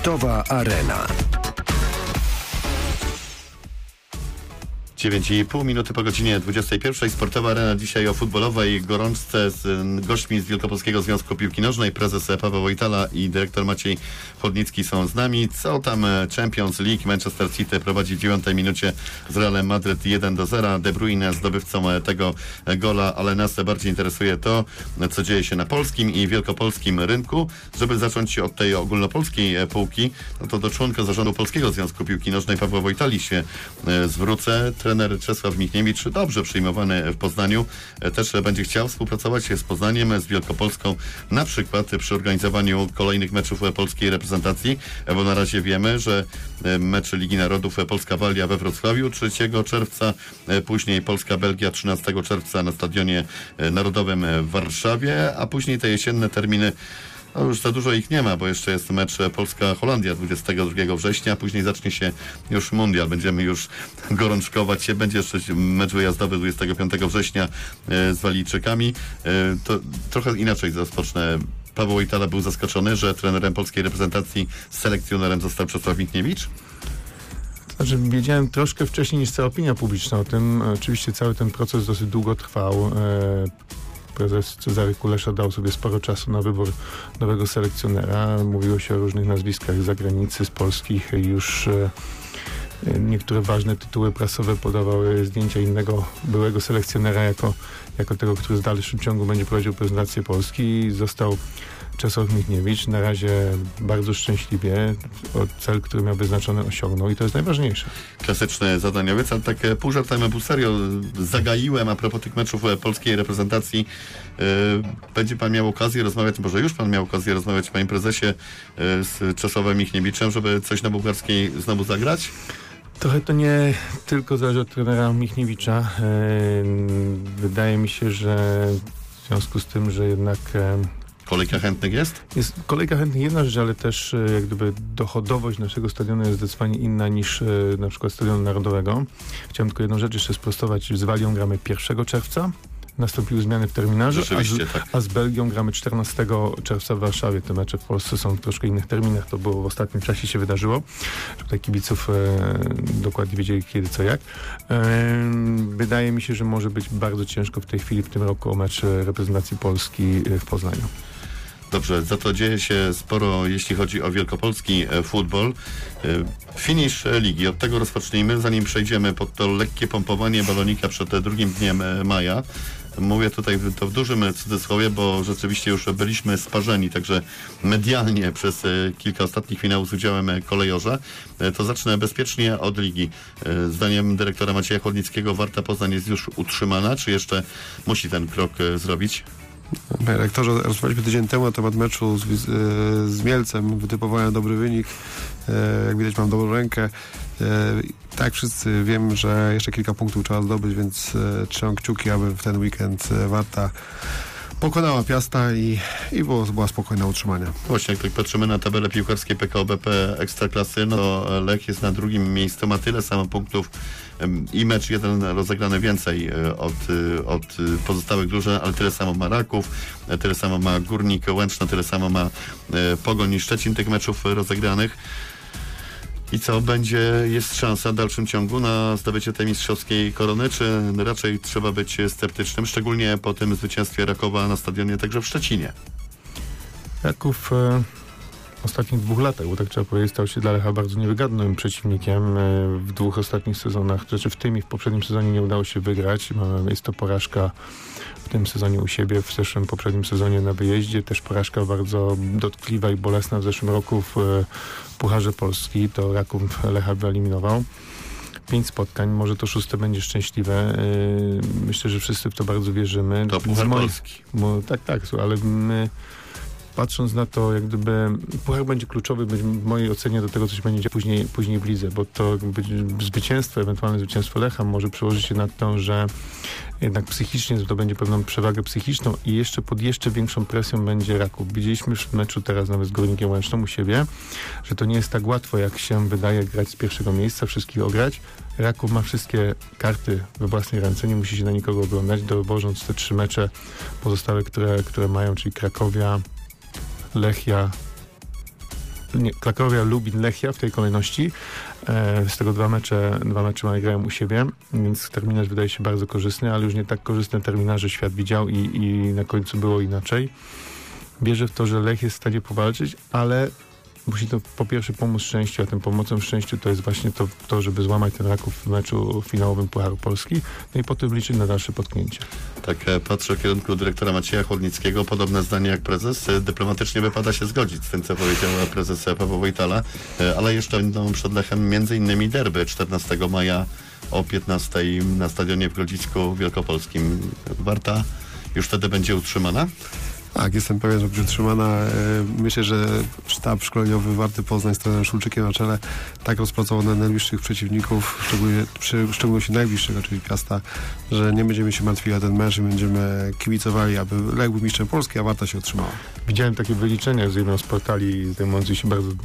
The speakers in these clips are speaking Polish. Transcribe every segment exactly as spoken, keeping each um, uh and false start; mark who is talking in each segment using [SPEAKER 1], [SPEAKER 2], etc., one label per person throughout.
[SPEAKER 1] Sportowa Arena.
[SPEAKER 2] dziewięć i pół minuty po godzinie dwudziestej pierwszej. Sportowa Arena dzisiaj o futbolowej gorączce z gośćmi z Wielkopolskiego Związku Piłki Nożnej. Prezes Paweł Wojtala i dyrektor Maciej Chłodnicki są z nami. Co tam Champions League? Manchester City prowadzi w dziewiątej minucie z Realem Madryt jeden do zera. De Bruyne zdobywcą tego gola, ale nas bardziej interesuje to, co dzieje się na polskim i wielkopolskim rynku. Żeby zacząć od tej ogólnopolskiej półki, no to do członka zarządu Polskiego Związku Piłki Nożnej Pawła Wojtali się zwrócę. Trener Czesław Michniewicz, dobrze przyjmowany w Poznaniu, też będzie chciał współpracować z Poznaniem, z Wielkopolską, na przykład przy organizowaniu kolejnych meczów polskiej reprezentacji, bo na razie wiemy, że mecz Ligi Narodów Polska-Walia we Wrocławiu trzeciego czerwca, później Polska-Belgia trzynastego czerwca na Stadionie Narodowym w Warszawie, a później te jesienne terminy. No już za dużo ich nie ma, bo jeszcze jest mecz Polska-Holandia dwudziestego drugiego września, a później zacznie się już mundial. Będziemy już gorączkować się. Będzie jeszcze mecz wyjazdowy dwudziestego piątego września z Walijczykami. To trochę inaczej rozpocznę. Paweł Wojtala był zaskoczony, że trenerem polskiej reprezentacji z selekcjonerem został Czesław Michniewicz.
[SPEAKER 3] Znaczy, wiedziałem troszkę wcześniej niż cała opinia publiczna o tym. Oczywiście cały ten proces dosyć długo trwał. Prezes Cezary Kulesza dał sobie sporo czasu na wybór nowego selekcjonera. Mówiło się o różnych nazwiskach z zagranicy, z polskich. Już e, niektóre ważne tytuły prasowe podawały zdjęcia innego byłego selekcjonera jako, jako tego, który w dalszym ciągu będzie prowadził prezentację Polski. Został Czesław Michniewicz. Na razie bardzo szczęśliwie cel, który miał wyznaczony, osiągnął i to jest najważniejsze.
[SPEAKER 2] Klasyczny zadaniowiec, ale tak pół żartem, pół serio zagaiłem a propos tych meczów polskiej reprezentacji. Yy, będzie pan miał okazję rozmawiać, może już pan miał okazję rozmawiać, panie prezesie, yy, z Czesławem Michniewiczem, żeby coś na bułgarskiej znowu zagrać?
[SPEAKER 3] Trochę to nie tylko zależy od trenera Michniewicza. Yy, wydaje mi się, że w związku z tym, że jednak yy,
[SPEAKER 2] Kolejka chętnych jest?
[SPEAKER 3] Jest kolejka chętnych jedna rzecz, ale też jak gdyby dochodowość naszego stadionu jest zdecydowanie inna niż na przykład Stadionu Narodowego. Chciałem tylko jedną rzecz jeszcze sprostować. Z Walią gramy pierwszego czerwca. Nastąpiły zmiany w terminarzu, a z,
[SPEAKER 2] tak.
[SPEAKER 3] a z Belgią gramy czternastego czerwca w Warszawie. Te mecze w Polsce są w troszkę innych terminach. To było w ostatnim czasie się wydarzyło. Tutaj kibiców e, dokładnie wiedzieli kiedy, co, jak. E, wydaje mi się, że może być bardzo ciężko w tej chwili w tym roku o mecz reprezentacji Polski w Poznaniu.
[SPEAKER 2] Dobrze, za to dzieje się sporo, jeśli chodzi o wielkopolski e, futbol. E, finisz ligi, od tego rozpocznijmy, zanim przejdziemy pod to lekkie pompowanie balonika przed drugim dniem e, maja. Mówię tutaj to w dużym cudzysłowie, bo rzeczywiście już byliśmy sparzeni, także medialnie przez e, kilka ostatnich finałów z udziałem kolejorza. E, to zacznę bezpiecznie od ligi. E, zdaniem dyrektora Macieja Chłodnickiego Warta Poznań jest już utrzymana, czy jeszcze musi ten krok e, zrobić?
[SPEAKER 4] Panie rektorze, rozmawialiśmy tydzień temu na temat meczu z, z Mielcem. Wytypowałem dobry wynik. Jak widać, mam dobrą rękę. Tak, wszyscy wiemy, że jeszcze kilka punktów trzeba zdobyć, więc trzymam kciuki, aby w ten weekend Warta pokonała Piasta i, i było, była spokojna utrzymania.
[SPEAKER 2] Właśnie, jak tak patrzymy na tabelę piłkarskiej P K O B P Ekstraklasy, no to Lech jest na drugim miejscu, ma tyle samo punktów i mecz jeden rozegrany więcej od, od pozostałych drużyn, ale tyle samo ma Raków, tyle samo ma Górnik Łęczna, tyle samo ma Pogoń i Szczecin tych meczów rozegranych. I co, będzie, jest szansa w dalszym ciągu na zdobycie tej mistrzowskiej korony, czy raczej trzeba być sceptycznym, szczególnie po tym zwycięstwie Rakowa na stadionie także w Szczecinie?
[SPEAKER 3] Raków e, w ostatnich dwóch latach, bo tak trzeba powiedzieć, stał się dla Lecha bardzo niewygodnym przeciwnikiem. E, w dwóch ostatnich sezonach, to znaczy w tym i w poprzednim sezonie nie udało się wygrać. E, jest to porażka w tym sezonie u siebie, w zeszłym, poprzednim sezonie na wyjeździe. Też porażka bardzo dotkliwa i bolesna w zeszłym roku w e, Pucharze Polski. To Raków Lecha wyeliminował. Pięć spotkań, może to szóste będzie szczęśliwe. Yy, myślę, że wszyscy w to bardzo wierzymy.
[SPEAKER 2] To Puchar
[SPEAKER 3] moich,
[SPEAKER 2] Polski.
[SPEAKER 3] Bo, tak, tak, ale my patrząc na to, jak gdyby Puchar będzie kluczowy w mojej ocenie do tego, co się będzie później, później w lidze, bo to jakby zwycięstwo, ewentualne zwycięstwo Lecha może przełożyć się na to, że jednak psychicznie zdobędzie pewną przewagę psychiczną i jeszcze pod jeszcze większą presją będzie Raków. Widzieliśmy w meczu teraz nawet z Górnikiem Łęczną u siebie, że to nie jest tak łatwo, jak się wydaje, grać z pierwszego miejsca, wszystkich ograć. Raków ma wszystkie karty we własnej ręce, nie musi się na nikogo oglądać, dowożąc te trzy mecze pozostałe, które, które mają, czyli Krakowia, Lechia nie, Krakowia, Lubin, Lechia w tej kolejności. E, z tego dwa mecze, dwa mecze grają u siebie, więc terminarz wydaje się bardzo korzystny, ale już nie tak korzystne terminarze świat widział i, i na końcu było inaczej. Wierzę w to, że Lech jest w stanie powalczyć, ale musi to po pierwsze pomóc szczęściu, a tym pomocą w szczęściu to jest właśnie to, to żeby złamać ten Raków w meczu finałowym Pucharu Polski, no i potem liczyć na dalsze potknięcie.
[SPEAKER 2] Tak, patrzę w kierunku dyrektora Macieja Chłodnickiego. Podobne zdanie jak prezes. Dyplomatycznie wypada się zgodzić z tym, co powiedział prezes Paweł Wojtala, ale jeszcze będą przed Lechem między innymi derby czternastego maja o piętnastej na stadionie w Grodzisku Wielkopolskim. Warta już wtedy będzie utrzymana?
[SPEAKER 4] Tak, jestem pewien, że będzie utrzymana. Myślę, że sztab szkoleniowy Warty Poznań z trenerem Szulczykiem na czele tak rozpracował na najbliższych przeciwników, szczególnie, przy, w szczególności najbliższego, czyli Piasta, że nie będziemy się martwili o ten mecz i będziemy kibicowali, aby Lech był mistrzem Polski, a Warta się utrzymała.
[SPEAKER 3] Widziałem takie wyliczenia z jedną z portali zajmujących się bardzo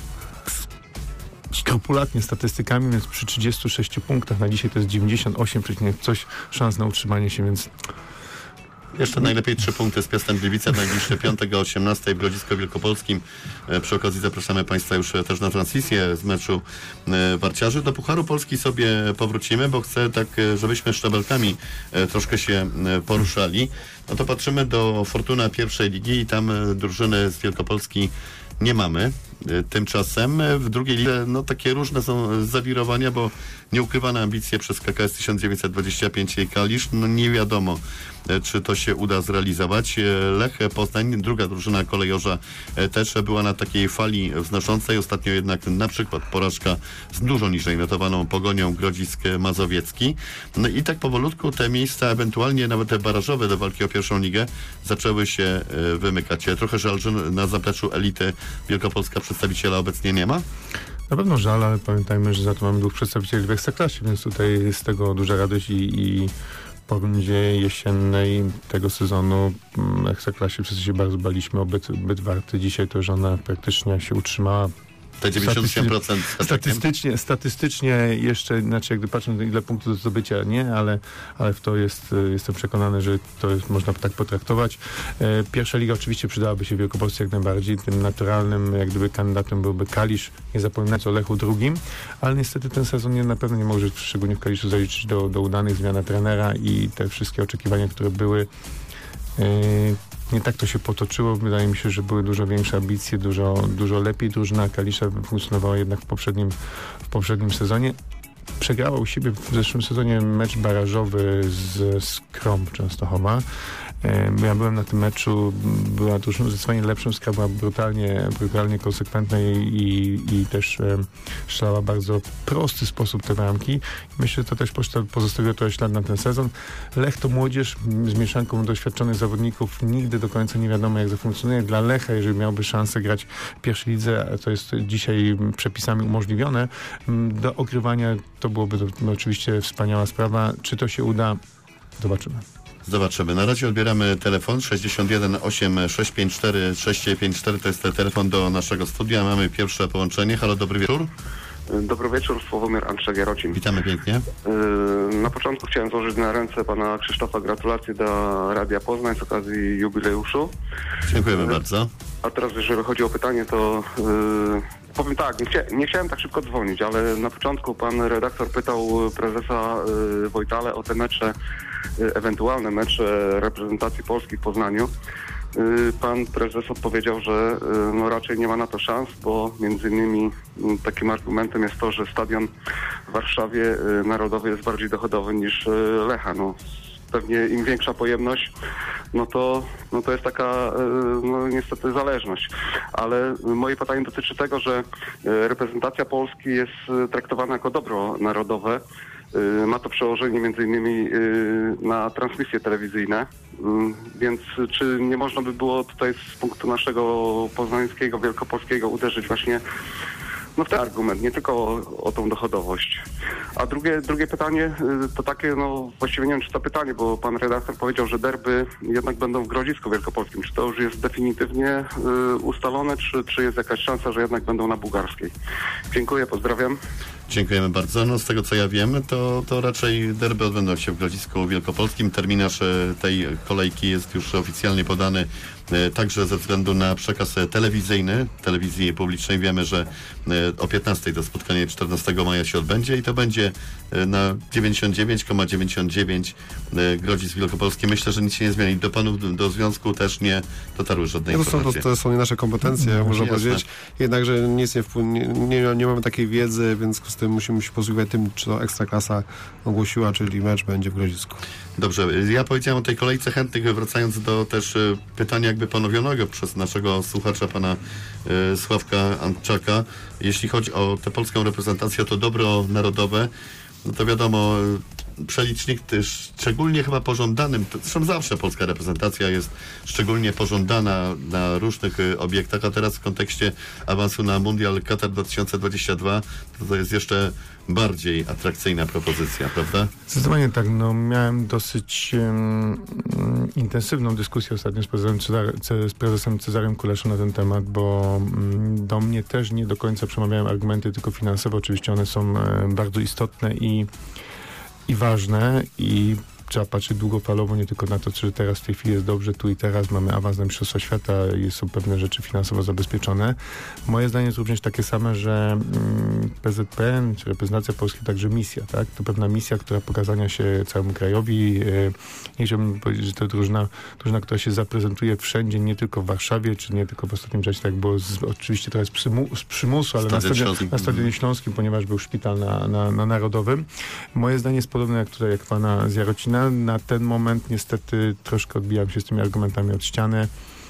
[SPEAKER 3] skrupulatnie statystykami, więc przy trzydziestu sześciu punktach na dzisiaj to jest dziewięćdziesiąt osiem przecinek coś szans na utrzymanie się, więc
[SPEAKER 2] jeszcze najlepiej trzy punkty z Piastem Gliwice, najbliższe piątego o osiemnastej w Grodzisku Wielkopolskim. Przy okazji zapraszamy Państwa już też na transmisję z meczu warciarzy. Do Pucharu Polski sobie powrócimy, bo chcę tak, żebyśmy szczebelkami troszkę się poruszali. No to patrzymy do Fortuna pierwszej ligi i tam drużyny z Wielkopolski nie mamy. Tymczasem w drugiej lidze no takie różne są zawirowania, bo nieukrywane ambicje przez K K S tysiąc dziewięćset dwadzieścia pięć i Kalisz, no nie wiadomo, czy to się uda zrealizować. Lech Poznań, druga drużyna kolejorza, też była na takiej fali wznoszącej. Ostatnio jednak na przykład porażka z dużo niżej notowaną Pogonią Grodzisk Mazowiecki. No i tak powolutku te miejsca, ewentualnie nawet te barażowe do walki o pierwszą ligę, zaczęły się wymykać. Trochę żal, że na zapleczu elity Wielkopolska przedstawiciela obecnie nie ma?
[SPEAKER 3] Na pewno żal, ale pamiętajmy, że za to mamy dwóch przedstawicieli w Ekstraklasie, więc tutaj z tego duża radość i, i po rundzie jesiennej tego sezonu w Ekstraklasie wszyscy się bardzo baliśmy o byt, byt Warty. Dzisiaj to, że ona praktycznie się utrzymała.
[SPEAKER 2] Te dziewięćdziesiąt osiem procent
[SPEAKER 3] statystycznie, statystycznie jeszcze, znaczy jakby patrząc ile punktów do zdobycia, nie, ale, ale w to jest, jestem przekonany, że to jest, można tak potraktować. E, pierwsza liga oczywiście przydałaby się Wielkopolsce jak najbardziej. Tym naturalnym jak gdyby kandydatem byłby Kalisz, nie zapominając o Lechu drugim, ale niestety ten sezon nie, na pewno nie może szczególnie w Kaliszu zaliczyć do, do udanych, zmiana trenera i te wszystkie oczekiwania, które były, e, nie tak to się potoczyło. Wydaje mi się, że były dużo większe ambicje, dużo, dużo lepiej drużyna Kalisza funkcjonowała jednak w poprzednim, w poprzednim sezonie. Przegrała u siebie w zeszłym sezonie mecz barażowy z Skrom Częstochowa. Ja byłem na tym meczu, była drużyną zdecydowanie lepszą, Skra była brutalnie, brutalnie konsekwentna i, i, i też e, strzelała bardzo prosty sposób te bramki. Myślę, że to też pozostawiło trochę ślad na ten sezon. Lech to młodzież z mieszanką doświadczonych zawodników, nigdy do końca nie wiadomo jak zafunkcjonuje. Dla Lecha, jeżeli miałby szansę grać w pierwszej lidze, a to jest dzisiaj przepisami umożliwione, do ogrywania to byłoby to, no, oczywiście wspaniała sprawa. Czy to się uda? Zobaczymy.
[SPEAKER 2] Zobaczymy. Na razie odbieramy telefon sześćdziesiąt jeden osiem sześć pięć cztery sześć pięć cztery. To jest telefon do naszego studia. Mamy pierwsze połączenie. Halo, dobry wieczór.
[SPEAKER 1] Dobry wieczór, Sławomir Andrzej Jarocin.
[SPEAKER 2] Witamy pięknie.
[SPEAKER 1] Na początku chciałem złożyć na ręce pana Krzysztofa gratulacje do Radia Poznań z okazji jubileuszu.
[SPEAKER 2] Dziękujemy bardzo.
[SPEAKER 1] A teraz jeżeli chodzi o pytanie, to yy, powiem tak, nie, chcia, nie chciałem tak szybko dzwonić, ale na początku pan redaktor pytał prezesa yy, Wojtale o te mecze, yy, ewentualne mecze reprezentacji Polski w Poznaniu. Pan prezes odpowiedział, że no raczej nie ma na to szans, bo między innymi takim argumentem jest to, że stadion w Warszawie Narodowy jest bardziej dochodowy niż Lecha. No, pewnie im większa pojemność, no to, no to jest taka no niestety zależność. Ale moje pytanie dotyczy tego, że reprezentacja Polski jest traktowana jako dobro narodowe. Ma to przełożenie między innymi na transmisje telewizyjne, więc czy nie można by było tutaj z punktu naszego poznańskiego, wielkopolskiego uderzyć właśnie no w ten argument, nie tylko o, o tą dochodowość. A drugie, drugie pytanie to takie, no właściwie nie wiem czy to pytanie, bo pan redaktor powiedział, że derby jednak będą w Grodzisku Wielkopolskim. Czy to już jest definitywnie y, ustalone, czy, czy jest jakaś szansa, że jednak będą na Bułgarskiej? Dziękuję, pozdrawiam.
[SPEAKER 2] Dziękujemy bardzo. No z tego co ja wiem, to, to raczej derby odbędą się w Grodzisku Wielkopolskim. Terminarz tej kolejki jest już oficjalnie podany także ze względu na przekaz telewizyjny, telewizji publicznej. Wiemy, że o piętnastej to spotkanie czternastego maja się odbędzie i to będzie na dziewięćdziesiąt dziewięć przecinek dziewięćdziesiąt dziewięć Grodzisk Wielkopolski. Myślę, że nic się nie zmieni. Do panów, do związku też nie dotarły żadne
[SPEAKER 4] to
[SPEAKER 2] informacje.
[SPEAKER 4] Są, to, to są nie nasze kompetencje,
[SPEAKER 2] no,
[SPEAKER 4] można
[SPEAKER 2] jasne.
[SPEAKER 4] powiedzieć. Jednakże nic nie, wpływ, nie, nie, nie mamy takiej wiedzy, więc z tym musimy się posługiwać tym, czy to Ekstraklasa ogłosiła, czyli mecz będzie w Grodzisku.
[SPEAKER 2] Dobrze, ja powiedziałem o tej kolejce chętnych, wracając do też y, pytania jakby ponowionego przez naszego słuchacza, pana y, Sławka Antczaka. Jeśli chodzi o tę polską reprezentację, to dobro narodowe, no to wiadomo, y, przelicznik też szczególnie chyba pożądanym, to, zresztą zawsze polska reprezentacja jest szczególnie pożądana na różnych y, obiektach, a teraz w kontekście awansu na Mundial Katar dwa tysiące dwudziesty drugi, to, to jest jeszcze bardziej atrakcyjna propozycja, prawda?
[SPEAKER 3] Zdecydowanie tak. No, miałem dosyć um, intensywną dyskusję ostatnio z prezesem, Cezar, z prezesem Cezarem Kuleszą na ten temat, bo um, do mnie też nie do końca przemawiają argumenty tylko finansowe. Oczywiście one są um, bardzo istotne i, i ważne i trzeba patrzeć długofalowo, nie tylko na to, czy teraz w tej chwili jest dobrze, tu i teraz mamy awans na Mistrzostwa Świata i są pewne rzeczy finansowo zabezpieczone. Moje zdanie jest również takie same, że mm, P Z P N, czy reprezentacja Polski, także misja, tak? To pewna misja, która pokazania się całemu krajowi. Yy, nie chciałbym powiedzieć, że to drużyna, drużyna, która się zaprezentuje wszędzie, nie tylko w Warszawie, czy nie tylko w ostatnim czasie, tak było z, oczywiście trochę z, przymu, z przymusu, ale na stadionie, na stadionie śląskim, ponieważ był szpital na, na, na Narodowym. Moje zdanie jest podobne jak tutaj, jak pana z Jarocina. Na ten moment niestety troszkę odbijam się z tymi argumentami od ściany.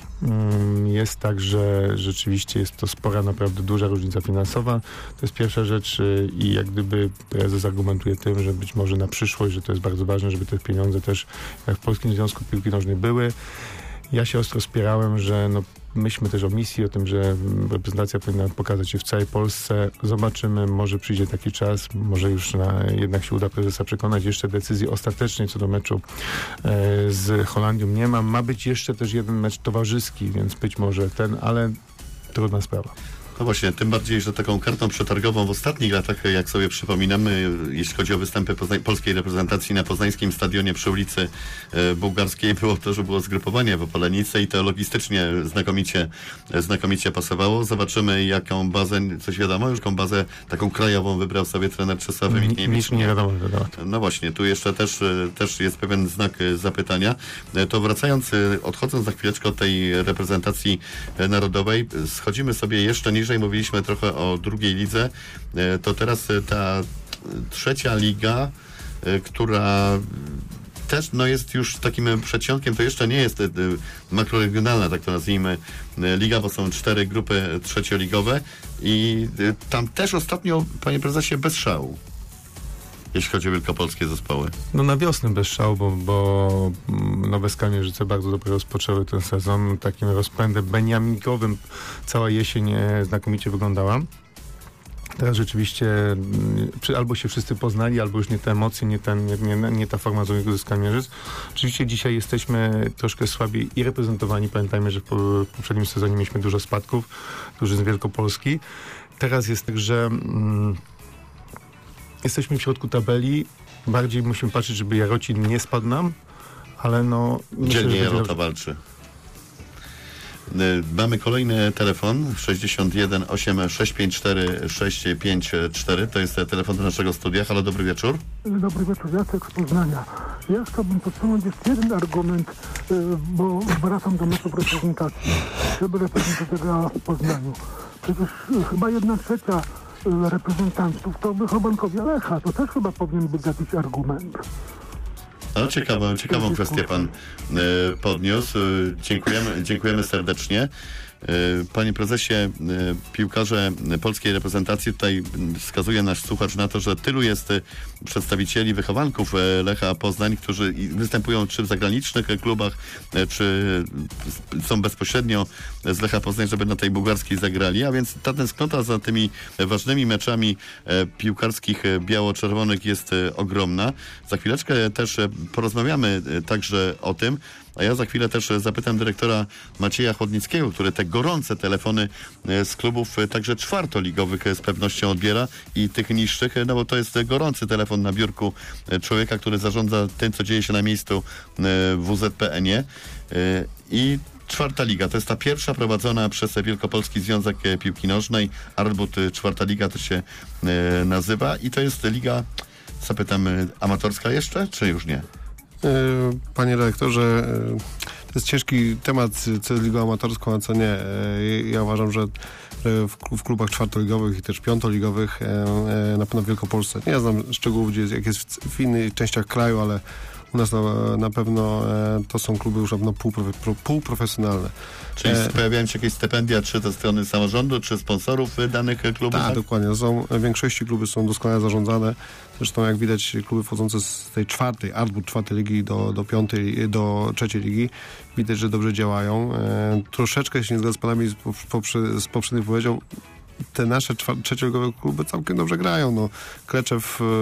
[SPEAKER 3] Jest tak, że rzeczywiście jest to spora, naprawdę duża różnica finansowa. To jest pierwsza rzecz i jak gdyby prezes argumentuje tym, że być może na przyszłość, że to jest bardzo ważne, żeby te pieniądze też jak w Polskim Związku Piłki Nożnej były. Ja się ostro spierałem, że no, myślmy też o misji, o tym, że reprezentacja powinna pokazać się w całej Polsce. Zobaczymy, może przyjdzie taki czas, może już na, jednak się uda prezesa przekonać. Jeszcze decyzji ostatecznej co do meczu e, z Holandią nie ma. Ma być jeszcze też jeden mecz towarzyski, więc być może ten, ale trudna sprawa.
[SPEAKER 2] No właśnie, tym bardziej, że taką kartą przetargową w ostatnich latach, jak sobie przypominamy, jeśli chodzi o występy Pozna- polskiej reprezentacji na poznańskim stadionie przy ulicy e, Bułgarskiej, było to, że było zgrupowanie w Opolenicy i to logistycznie znakomicie, znakomicie pasowało. Zobaczymy, jaką bazę, coś wiadomo, już jaką bazę taką krajową wybrał sobie trener Czesław Michniewicz.
[SPEAKER 3] Nic nie wiadomo. wiadomo.
[SPEAKER 2] No właśnie, tu jeszcze też, też jest pewien znak zapytania. To wracając, odchodząc za chwileczkę od tej reprezentacji narodowej, schodzimy sobie jeszcze niżej, mówiliśmy trochę o drugiej lidze, to teraz ta trzecia liga, która też no, jest już takim przedsionkiem, to jeszcze nie jest makroregionalna, tak to nazwijmy, liga, bo są cztery grupy trzecioligowe i tam też ostatnio, panie prezesie, bez szału, jeśli chodzi o wielkopolskie zespoły.
[SPEAKER 3] No na wiosnę bez szału, bo, bo Nowe Skalmierzyce bardzo dobrze rozpoczęły ten sezon takim rozpędem beniamikowym. Cała jesień znakomicie wyglądała. Teraz rzeczywiście albo się wszyscy poznali, albo już nie te emocje, nie, ten, nie, nie, nie ta forma ze Skalmierzyc. Oczywiście dzisiaj jesteśmy troszkę słabiej i reprezentowani. Pamiętajmy, że w poprzednim sezonie mieliśmy dużo spadków, dużo z Wielkopolski. Teraz jest tak, że mm, jesteśmy w środku tabeli. Bardziej musimy patrzeć, żeby Jarocin nie spadł nam, ale no...
[SPEAKER 2] Dzielnie Jarota walczy. Mamy kolejny telefon sześćdziesiąt jeden osiem sześć pięć cztery sześć pięć cztery. To jest telefon do naszego studia. Halo, dobry wieczór.
[SPEAKER 5] Dobry wieczór, Jacek z Poznania. Ja chciałbym podsunąć jeszcze jeden argument, bo wracam do meczu reprezentacji. Żeby reprezentacja grała w Poznaniu. Przecież chyba jedna trzecia reprezentantów to wychowankowie Lecha. To też chyba powinien być jakiś argument.
[SPEAKER 2] No, ciekawą, ciekawą kwestię pan y, podniósł. Y, dziękujemy, dziękujemy serdecznie. Y, Panie prezesie, y, piłkarze polskiej reprezentacji, tutaj wskazuje nasz słuchacz na to, że tylu jest y, przedstawicieli, wychowanków y, Lecha Poznań, którzy występują czy w zagranicznych klubach, y, czy y, są bezpośrednio z Lecha Poznań, żeby na tej bułgarskiej zagrali, a więc ta tęsknota za tymi ważnymi meczami y, piłkarskich y, biało-czerwonych jest y, ogromna. Za chwileczkę też y, porozmawiamy y, także o tym, a ja za chwilę też zapytam dyrektora Macieja Chłodnickiego, który te gorące telefony z klubów także czwartoligowych z pewnością odbiera i tych niższych, no bo to jest gorący telefon na biurku człowieka, który zarządza tym, co dzieje się na miejscu w U Z P N ie. I czwarta liga, to jest ta pierwsza prowadzona przez Wielkopolski Związek Piłki Nożnej. Arbut czwarta liga to się e, nazywa i to jest liga, zapytam, amatorska jeszcze, czy już nie?
[SPEAKER 4] Panie redaktorze, to jest ciężki temat, co jest ligą amatorską, a co nie. Ja uważam, że w klubach czwartoligowych i też piątoligowych, na pewno w Wielkopolsce, nie znam szczegółów, gdzie jest, jak jest w innych częściach kraju, ale u nas na, na pewno to są kluby już na pewno półprofe, półprofesjonalne.
[SPEAKER 2] Czyli e... pojawiają się jakieś stypendia, czy ze strony samorządu, czy sponsorów danych klubów?
[SPEAKER 4] Tak,
[SPEAKER 2] tak?
[SPEAKER 4] dokładnie. Są, w większości kluby są doskonale zarządzane. Zresztą jak widać, kluby wchodzące z tej czwartej, Arbut czwartej ligi do, do piątej, do trzeciej ligi, widać, że dobrze działają. E, troszeczkę się nie zgadzam z panami z, poprze, z poprzednich powiedział, te nasze trzecioligowe kluby całkiem dobrze grają. No, Kleczew e,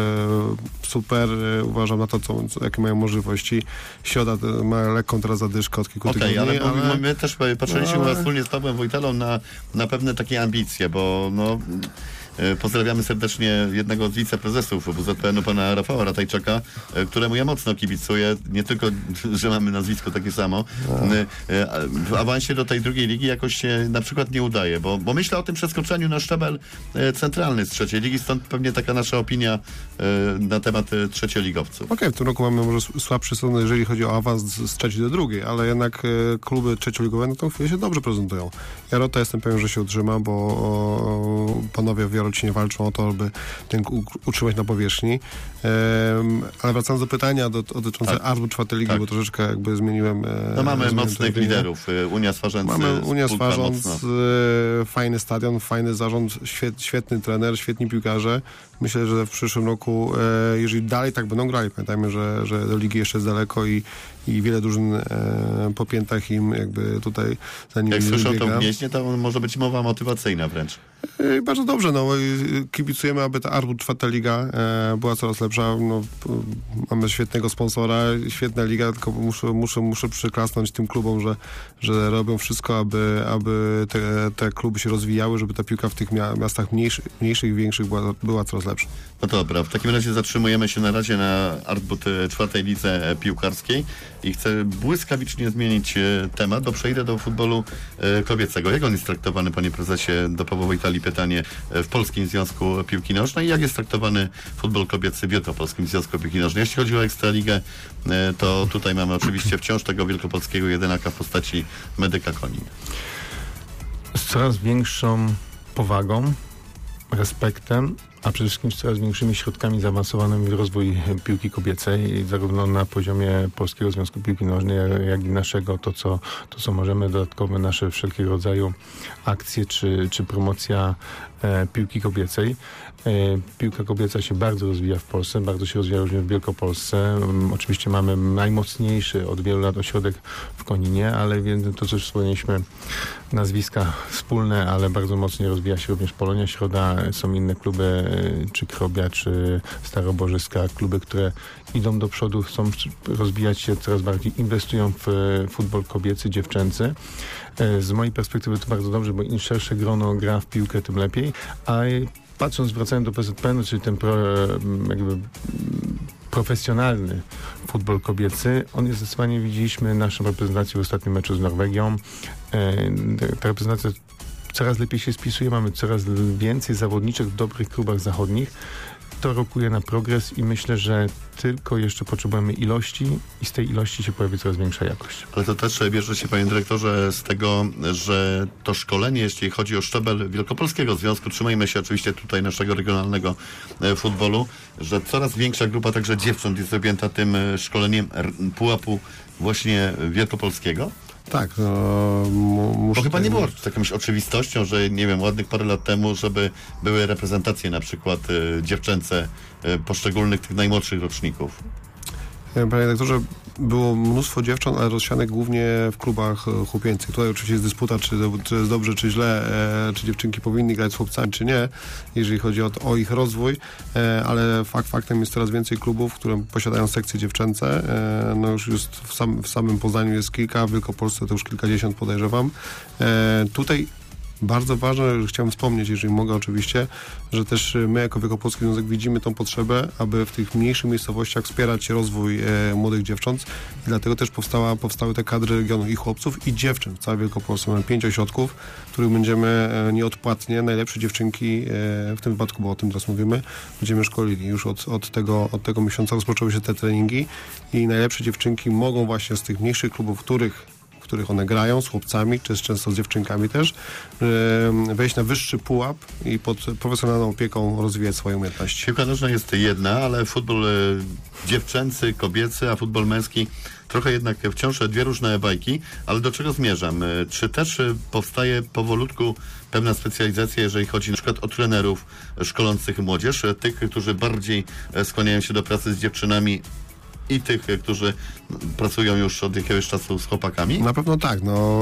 [SPEAKER 4] super, e, uważam na to, co, co, jakie mają możliwości. Środa e, ma lekką teraz zadyszkę od kilku
[SPEAKER 2] okay,
[SPEAKER 4] tygodni.
[SPEAKER 2] Ale,
[SPEAKER 4] ale
[SPEAKER 2] my, my też patrzyliśmy
[SPEAKER 4] no,
[SPEAKER 2] wspólnie z Pawłem Wojtalą na, na pewne takie ambicje, bo no... Pozdrawiamy serdecznie jednego z wiceprezesów W Z P N u, pana Rafała Ratajczaka, któremu ja mocno kibicuję. Nie tylko, że mamy nazwisko takie samo. No. W awansie do tej drugiej ligi jakoś się na przykład nie udaje, bo, bo myślę o tym przeskoczeniu na szczebel centralny z trzeciej ligi, stąd pewnie taka nasza opinia na temat trzecioligowców.
[SPEAKER 4] Okej, okay, w tym roku mamy może słabszy sezon, jeżeli chodzi o awans z trzeciej do drugiej, ale jednak kluby trzecioligowe na tą chwilę się dobrze prezentują. Jarota jestem pewien, że się utrzyma, bo o, panowie w Jarocinie walczą o to, aby ten utrzymać na powierzchni. Um, ale wracając do pytania do, dotyczące tak. Arbut czwartej ligi, tak. bo troszeczkę jakby zmieniłem...
[SPEAKER 2] No mamy mocnych liderów. Unia Swarzędz.
[SPEAKER 4] Mamy Unia Swarzędz, fajny stadion, fajny zarząd, świet, świetny trener, świetni piłkarze. Myślę, że w przyszłym roku, e, jeżeli dalej tak będą grali, pamiętajmy, że, że do ligi jeszcze jest daleko i, i wiele drużyn e, po piętach im jakby tutaj za nimi
[SPEAKER 2] Jak słyszą
[SPEAKER 4] biega.
[SPEAKER 2] to w Gnieźnie, to może być mowa motywacyjna wręcz.
[SPEAKER 4] E, bardzo dobrze, no kibicujemy, aby ta Arbut czwarta liga e, była coraz lepsza. No, mamy świetnego sponsora, świetna liga, tylko muszę, muszę, muszę przyklasnąć tym klubom, że, że robią wszystko, aby, aby te, te kluby się rozwijały, żeby ta piłka w tych miastach mniejszych, mniejszych i większych była, była coraz lepsza.
[SPEAKER 2] No to dobra, w takim razie zatrzymujemy się na razie na Arbut czwartej lidze piłkarskiej i chcę błyskawicznie zmienić temat, bo przejdę do futbolu kobiecego. Jak on jest traktowany, panie prezesie, do Pawła Wojtali pytanie, w Polskim Związku Piłki Nożnej i jak jest traktowany futbol kobiecy w Wielkopolskim Związku Piłki Nożnej? Jeśli chodzi o Ekstraligę, to tutaj mamy oczywiście wciąż tego wielkopolskiego jedynaka w postaci Medyka Konin.
[SPEAKER 3] Z coraz większą powagą, respektem, a przede wszystkim z coraz większymi środkami zaawansowanymi w rozwój piłki kobiecej, zarówno na poziomie Polskiego Związku Piłki Nożnej, jak i naszego, to co, to co możemy, dodatkowe nasze wszelkiego rodzaju akcje, czy, czy promocja e, piłki kobiecej. E, piłka kobieca się bardzo rozwija w Polsce, bardzo się rozwija również w Wielkopolsce. Um, oczywiście mamy najmocniejszy od wielu lat ośrodek w Koninie, ale więc to, co wspomnieliśmy, nazwiska wspólne, ale bardzo mocno rozwija się również Polonia Środa, są inne kluby, czy Krobia, czy Staroborzyska, kluby, które idą do przodu, chcą rozwijać się coraz bardziej, inwestują w futbol kobiecy, dziewczęcy. Z mojej perspektywy to bardzo dobrze, bo im szersze grono gra w piłkę, tym lepiej. A patrząc, wracając do P Z P N u, czyli ten pro, jakby profesjonalny futbol kobiecy, on jest zdecydowanie, widzieliśmy naszą reprezentację w ostatnim meczu z Norwegią. Ta reprezentacja coraz lepiej się spisuje, mamy coraz więcej zawodniczek w dobrych klubach zachodnich. To rokuje na progres i myślę, że tylko jeszcze potrzebujemy ilości i z tej ilości się pojawi coraz większa jakość.
[SPEAKER 2] Ale to też bierze się, panie dyrektorze, z tego, że to szkolenie, jeśli chodzi o szczebel Wielkopolskiego Związku, trzymajmy się oczywiście tutaj naszego regionalnego futbolu, że coraz większa grupa także dziewcząt jest objęta tym szkoleniem pułapu właśnie wielkopolskiego.
[SPEAKER 4] Tak, no, mu,
[SPEAKER 2] Bo chyba nie było jakąś oczywistością, że nie wiem, ładnych parę lat temu, żeby były reprezentacje na przykład y, dziewczęce y, poszczególnych tych najmłodszych roczników.
[SPEAKER 4] Panie redaktorze, było mnóstwo dziewcząt, ale rozsianek głównie w klubach chłopieńskich. Tutaj oczywiście jest dysputa, czy to jest dobrze, czy źle, e, czy dziewczynki powinny grać z chłopcami, czy nie, jeżeli chodzi o, o ich rozwój, e, ale fakt faktem jest coraz więcej klubów, które posiadają sekcje dziewczęce. E, no już jest w, sam, w samym Poznaniu jest kilka, w Wielkopolsce to już kilkadziesiąt podejrzewam. E, tutaj Bardzo ważne, że chciałem wspomnieć, jeżeli mogę oczywiście, że też my jako Wielkopolski Związek widzimy tą potrzebę, aby w tych mniejszych miejscowościach wspierać rozwój e, młodych dziewcząt i dlatego też powstała, powstały te kadry regionu i chłopców i dziewczyn w całej Wielkopolsce. Mamy pięć ośrodków, w których będziemy e, nieodpłatnie najlepsze dziewczynki, e, w tym wypadku, bo o tym teraz mówimy, będziemy szkolili. Już od, od, tego, od tego miesiąca rozpoczęły się te treningi i najlepsze dziewczynki mogą właśnie z tych mniejszych klubów, w których w których one grają, z chłopcami, czy często z dziewczynkami też, wejść na wyższy pułap i pod profesjonalną opieką rozwijać swoje umiejętności.
[SPEAKER 2] Piłka nożna jest jedna, ale futbol dziewczęcy, kobiecy, a futbol męski trochę jednak wciąż dwie różne bajki, ale do czego zmierzam? Czy też powstaje powolutku pewna specjalizacja, jeżeli chodzi na przykład o trenerów szkolących młodzież, tych, którzy bardziej skłaniają się do pracy z dziewczynami i tych, którzy pracują już od jakiegoś czasu z chłopakami?
[SPEAKER 4] Na pewno tak. No,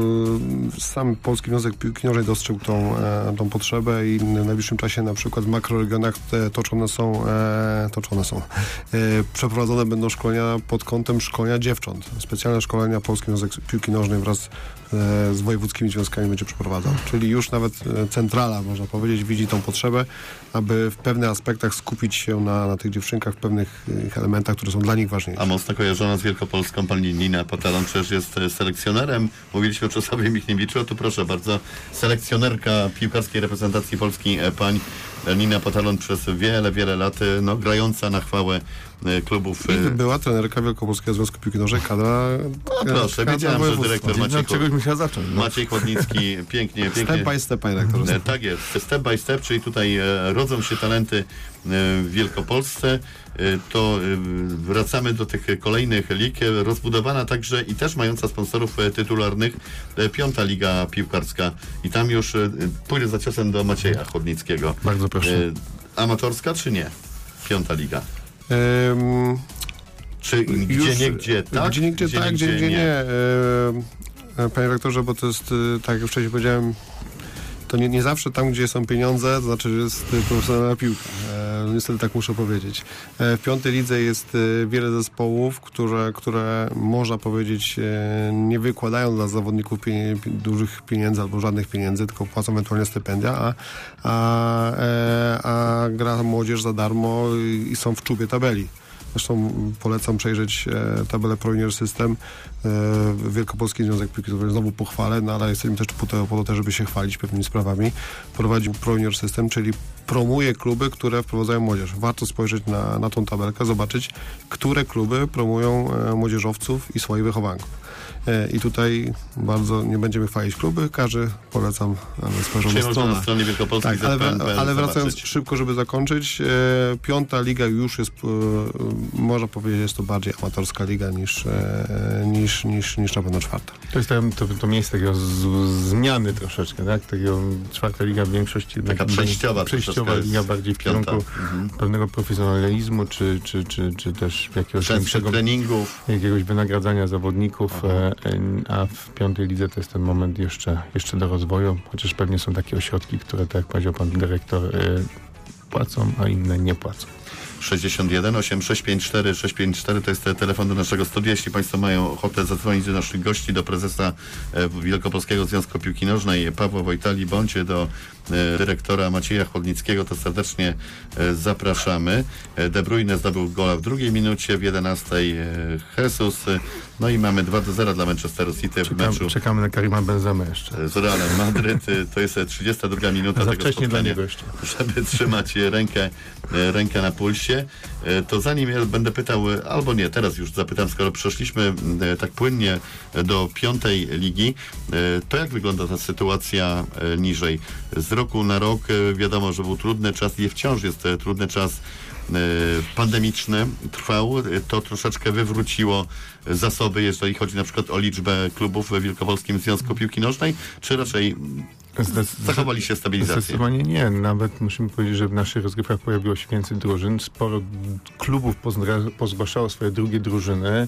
[SPEAKER 4] sam Polski Związek Piłki Nożnej dostrzegł tą, e, tą potrzebę i w najbliższym czasie na przykład w makroregionach te toczone są, e, toczone są. E, przeprowadzone będą szkolenia pod kątem szkolenia dziewcząt. Specjalne szkolenia Polski Związek Piłki Nożnej wraz e, z wojewódzkimi związkami będzie przeprowadzał. Czyli już nawet centrala, można powiedzieć, widzi tą potrzebę, aby w pewnych aspektach skupić się na, na tych dziewczynkach, w pewnych elementach, które są dla nich ważniejsze.
[SPEAKER 2] A mocno kojarzona z Wielkopolską pani Nina Potalon przecież jest selekcjonerem. Mówiliśmy o Czesławie Michniewiczu, a tu proszę bardzo, selekcjonerka piłkarskiej reprezentacji Polski, pań Nina Potalon przez wiele, wiele lat, no, grająca na chwałę klubów.
[SPEAKER 4] I była trenerka Wielkopolskiego Związku Piłki Nożnej, kadra...
[SPEAKER 2] No proszę, wiedziałem, że dyrektor Maciej,
[SPEAKER 3] czegoś musiał zacząć. No.
[SPEAKER 2] Maciej Chłodnicki pięknie, pięknie...
[SPEAKER 4] Step by step, panie rektorze.
[SPEAKER 2] Tak jest, step by step, czyli tutaj e, rodzą się talenty e, w Wielkopolsce. E, to e, wracamy do tych kolejnych lig, e, rozbudowana także i też mająca sponsorów e, tytularnych e, piąta liga piłkarska. I tam już e, pójdę za ciosem do Macieja Chłodnickiego.
[SPEAKER 3] Bardzo proszę.
[SPEAKER 2] E, amatorska czy nie? Piąta liga.
[SPEAKER 4] Um,
[SPEAKER 2] czy gdzie
[SPEAKER 4] już,
[SPEAKER 2] nie gdzie, tak?
[SPEAKER 4] Gdzie nie gdzie, tak, gdzie, gdzie nie. nie. E, panie rektorze, bo to jest, tak jak już wcześniej powiedziałem, to nie, nie zawsze tam, gdzie są pieniądze, to znaczy, że jest profesjonalna piłka. E, niestety tak muszę powiedzieć. E, w piątej lidze jest e, wiele zespołów, które, które można powiedzieć e, nie wykładają dla zawodników pienie, dużych pieniędzy albo żadnych pieniędzy, tylko płacą ewentualnie stypendia, a, a, e, a gra młodzież za darmo i, i są w czubie tabeli. Zresztą polecam przejrzeć e, tabelę Pro Junior System. E, Wielkopolski Związek Piłki Nożnej znowu pochwalę, no ale jesteśmy też po to, po to, żeby się chwalić pewnymi sprawami. Prowadził Pro Junior System, czyli promuje kluby, które wprowadzają młodzież. Warto spojrzeć na, na tą tabelkę, zobaczyć, które kluby promują e, młodzieżowców i swoich wychowanków. E, I tutaj bardzo nie będziemy chwalić kluby, każdy polecam, ale spojrzą na stronę.
[SPEAKER 2] Na stronie Wielkopolskiej
[SPEAKER 4] tak, ale,
[SPEAKER 2] wra-
[SPEAKER 4] ale wracając
[SPEAKER 2] zobaczyć.
[SPEAKER 4] szybko, żeby zakończyć, e, piąta liga już jest, e, można powiedzieć, jest to bardziej amatorska liga niż, e, niż, niż, niż na pewno czwarta.
[SPEAKER 3] To jest tam, to, to miejsce takiego z, zmiany troszeczkę, tak? Takiego czwarta liga w większości...
[SPEAKER 2] Taka przejściowa.
[SPEAKER 3] Przejściowa liga bardziej w
[SPEAKER 2] piąta.
[SPEAKER 3] kierunku mhm. pewnego profesjonalizmu, czy, czy, czy, czy też jakiegoś
[SPEAKER 2] Często
[SPEAKER 3] większego...
[SPEAKER 2] treningów.
[SPEAKER 3] Jakiegoś wynagradzania zawodników, e, a w piątej lidze to jest ten moment jeszcze, jeszcze do rozwoju, chociaż pewnie są takie ośrodki, które, tak jak powiedział pan dyrektor, e, płacą, a inne nie płacą.
[SPEAKER 2] sześćdziesiąt jeden osiemset sześć pięć cztery sześć pięć cztery to jest telefon do naszego studia. Jeśli Państwo mają ochotę zadzwonić do naszych gości, do prezesa e, Wielkopolskiego Związku Piłki Nożnej Pawła Wojtali, bądź do e, dyrektora Macieja Chłodnickiego, to serdecznie e, zapraszamy. E, De Bruyne zdobył gola w drugiej minucie, w jedenastej e, Jesus. E, no i mamy dwa do zera dla Manchesteru City w
[SPEAKER 3] Czekam,
[SPEAKER 2] meczu
[SPEAKER 3] czekamy na Karima Benzemę jeszcze.
[SPEAKER 2] z Realem Madryt. E, to jest trzydziesta druga minuta
[SPEAKER 3] Za
[SPEAKER 2] tego
[SPEAKER 3] wcześnie dla
[SPEAKER 2] spotkania,
[SPEAKER 3] niego jeszcze.
[SPEAKER 2] żeby trzymać rękę, e, rękę na pulsie. To zanim ja będę pytał, albo nie, teraz już zapytam, skoro przeszliśmy e, tak płynnie do piątej ligi, e, to jak wygląda ta sytuacja e, niżej? Z roku na rok e, wiadomo, że był trudny czas i wciąż jest e, trudny czas e, pandemiczny, trwał. E, to troszeczkę wywróciło zasoby, jeżeli chodzi na przykład o liczbę klubów w Wielkopolskim Związku Piłki Nożnej, czy raczej
[SPEAKER 3] Zdec-
[SPEAKER 2] zachowali się stabilizację?
[SPEAKER 3] Zdecydowanie nie. Nawet musimy powiedzieć, że w naszych rozgrywkach pojawiło się więcej drużyn. Sporo klubów pozna- pozgłaszało swoje drugie drużyny.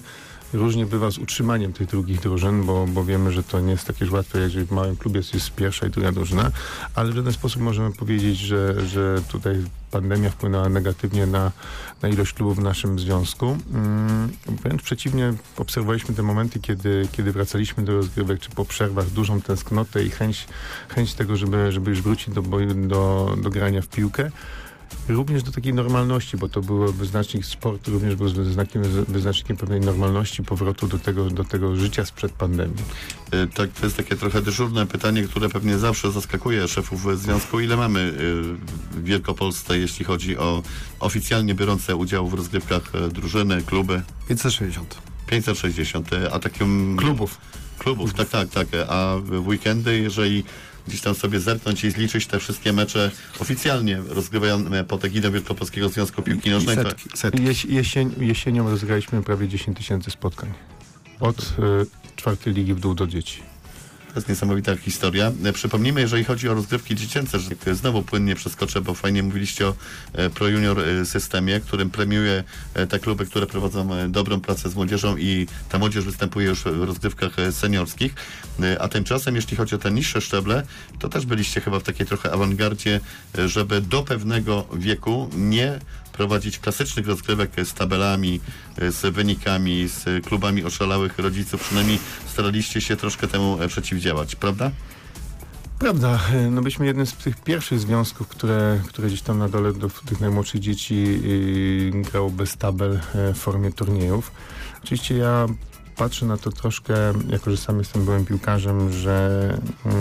[SPEAKER 3] Różnie bywa z utrzymaniem tych drugich drużyn, bo, bo wiemy, że to nie jest takie łatwe, jeżeli w małym klubie jest pierwsza i druga drużyna, ale w żaden sposób możemy powiedzieć, że, że tutaj pandemia wpłynęła negatywnie na, na ilość klubów w naszym związku. Hmm, wręcz przeciwnie, obserwowaliśmy te momenty, kiedy, kiedy wracaliśmy do rozgrywek, czy po przerwach, dużą tęsknotę i chęć, chęć tego, żeby, żeby już wrócić do, do, do grania w piłkę. Również do takiej normalności, bo to był wyznacznik sportu, również był wyznacznikiem, wyznacznikiem pewnej normalności, powrotu do tego, do tego życia sprzed pandemii.
[SPEAKER 2] Tak, to jest takie trochę dyżurne pytanie, które pewnie zawsze zaskakuje szefów związku. Ile mamy w Wielkopolsce, jeśli chodzi o oficjalnie biorące udział w rozgrywkach drużyny, kluby?
[SPEAKER 4] pięćset sześćdziesiąt.
[SPEAKER 2] pięćset sześćdziesiąt, a takim...
[SPEAKER 3] Klubów.
[SPEAKER 2] Klubów, tak, tak, tak. A w weekendy, jeżeli gdzieś tam sobie zerknąć i zliczyć te wszystkie mecze oficjalnie rozgrywane pod egidą Wielkopolskiego Związku Piłki Nożnej.
[SPEAKER 4] Setki, setki.
[SPEAKER 3] Jeś, jesień, jesienią rozegraliśmy prawie dziesięć tysięcy spotkań. Od y, czwartej ligi w dół do dzieci.
[SPEAKER 2] To jest niesamowita historia. Przypomnijmy, jeżeli chodzi o rozgrywki dziecięce, że znowu płynnie przeskoczę, bo fajnie mówiliście o Pro Junior systemie, którym premiuje te kluby, które prowadzą dobrą pracę z młodzieżą i ta młodzież występuje już w rozgrywkach seniorskich. A tymczasem, jeśli chodzi o te niższe szczeble, to też byliście chyba w takiej trochę awangardzie, żeby do pewnego wieku nie prowadzić klasycznych rozgrywek z tabelami, z wynikami, z klubami oszalałych rodziców. Przynajmniej staraliście się troszkę temu przeciwdziałać, prawda?
[SPEAKER 3] Prawda. No byliśmy jednym z tych pierwszych związków, które, które gdzieś tam na dole do tych najmłodszych dzieci yy, grało bez tabel yy, w formie turniejów. Oczywiście ja patrzę na to troszkę, jako że sam jestem byłym piłkarzem, że yy,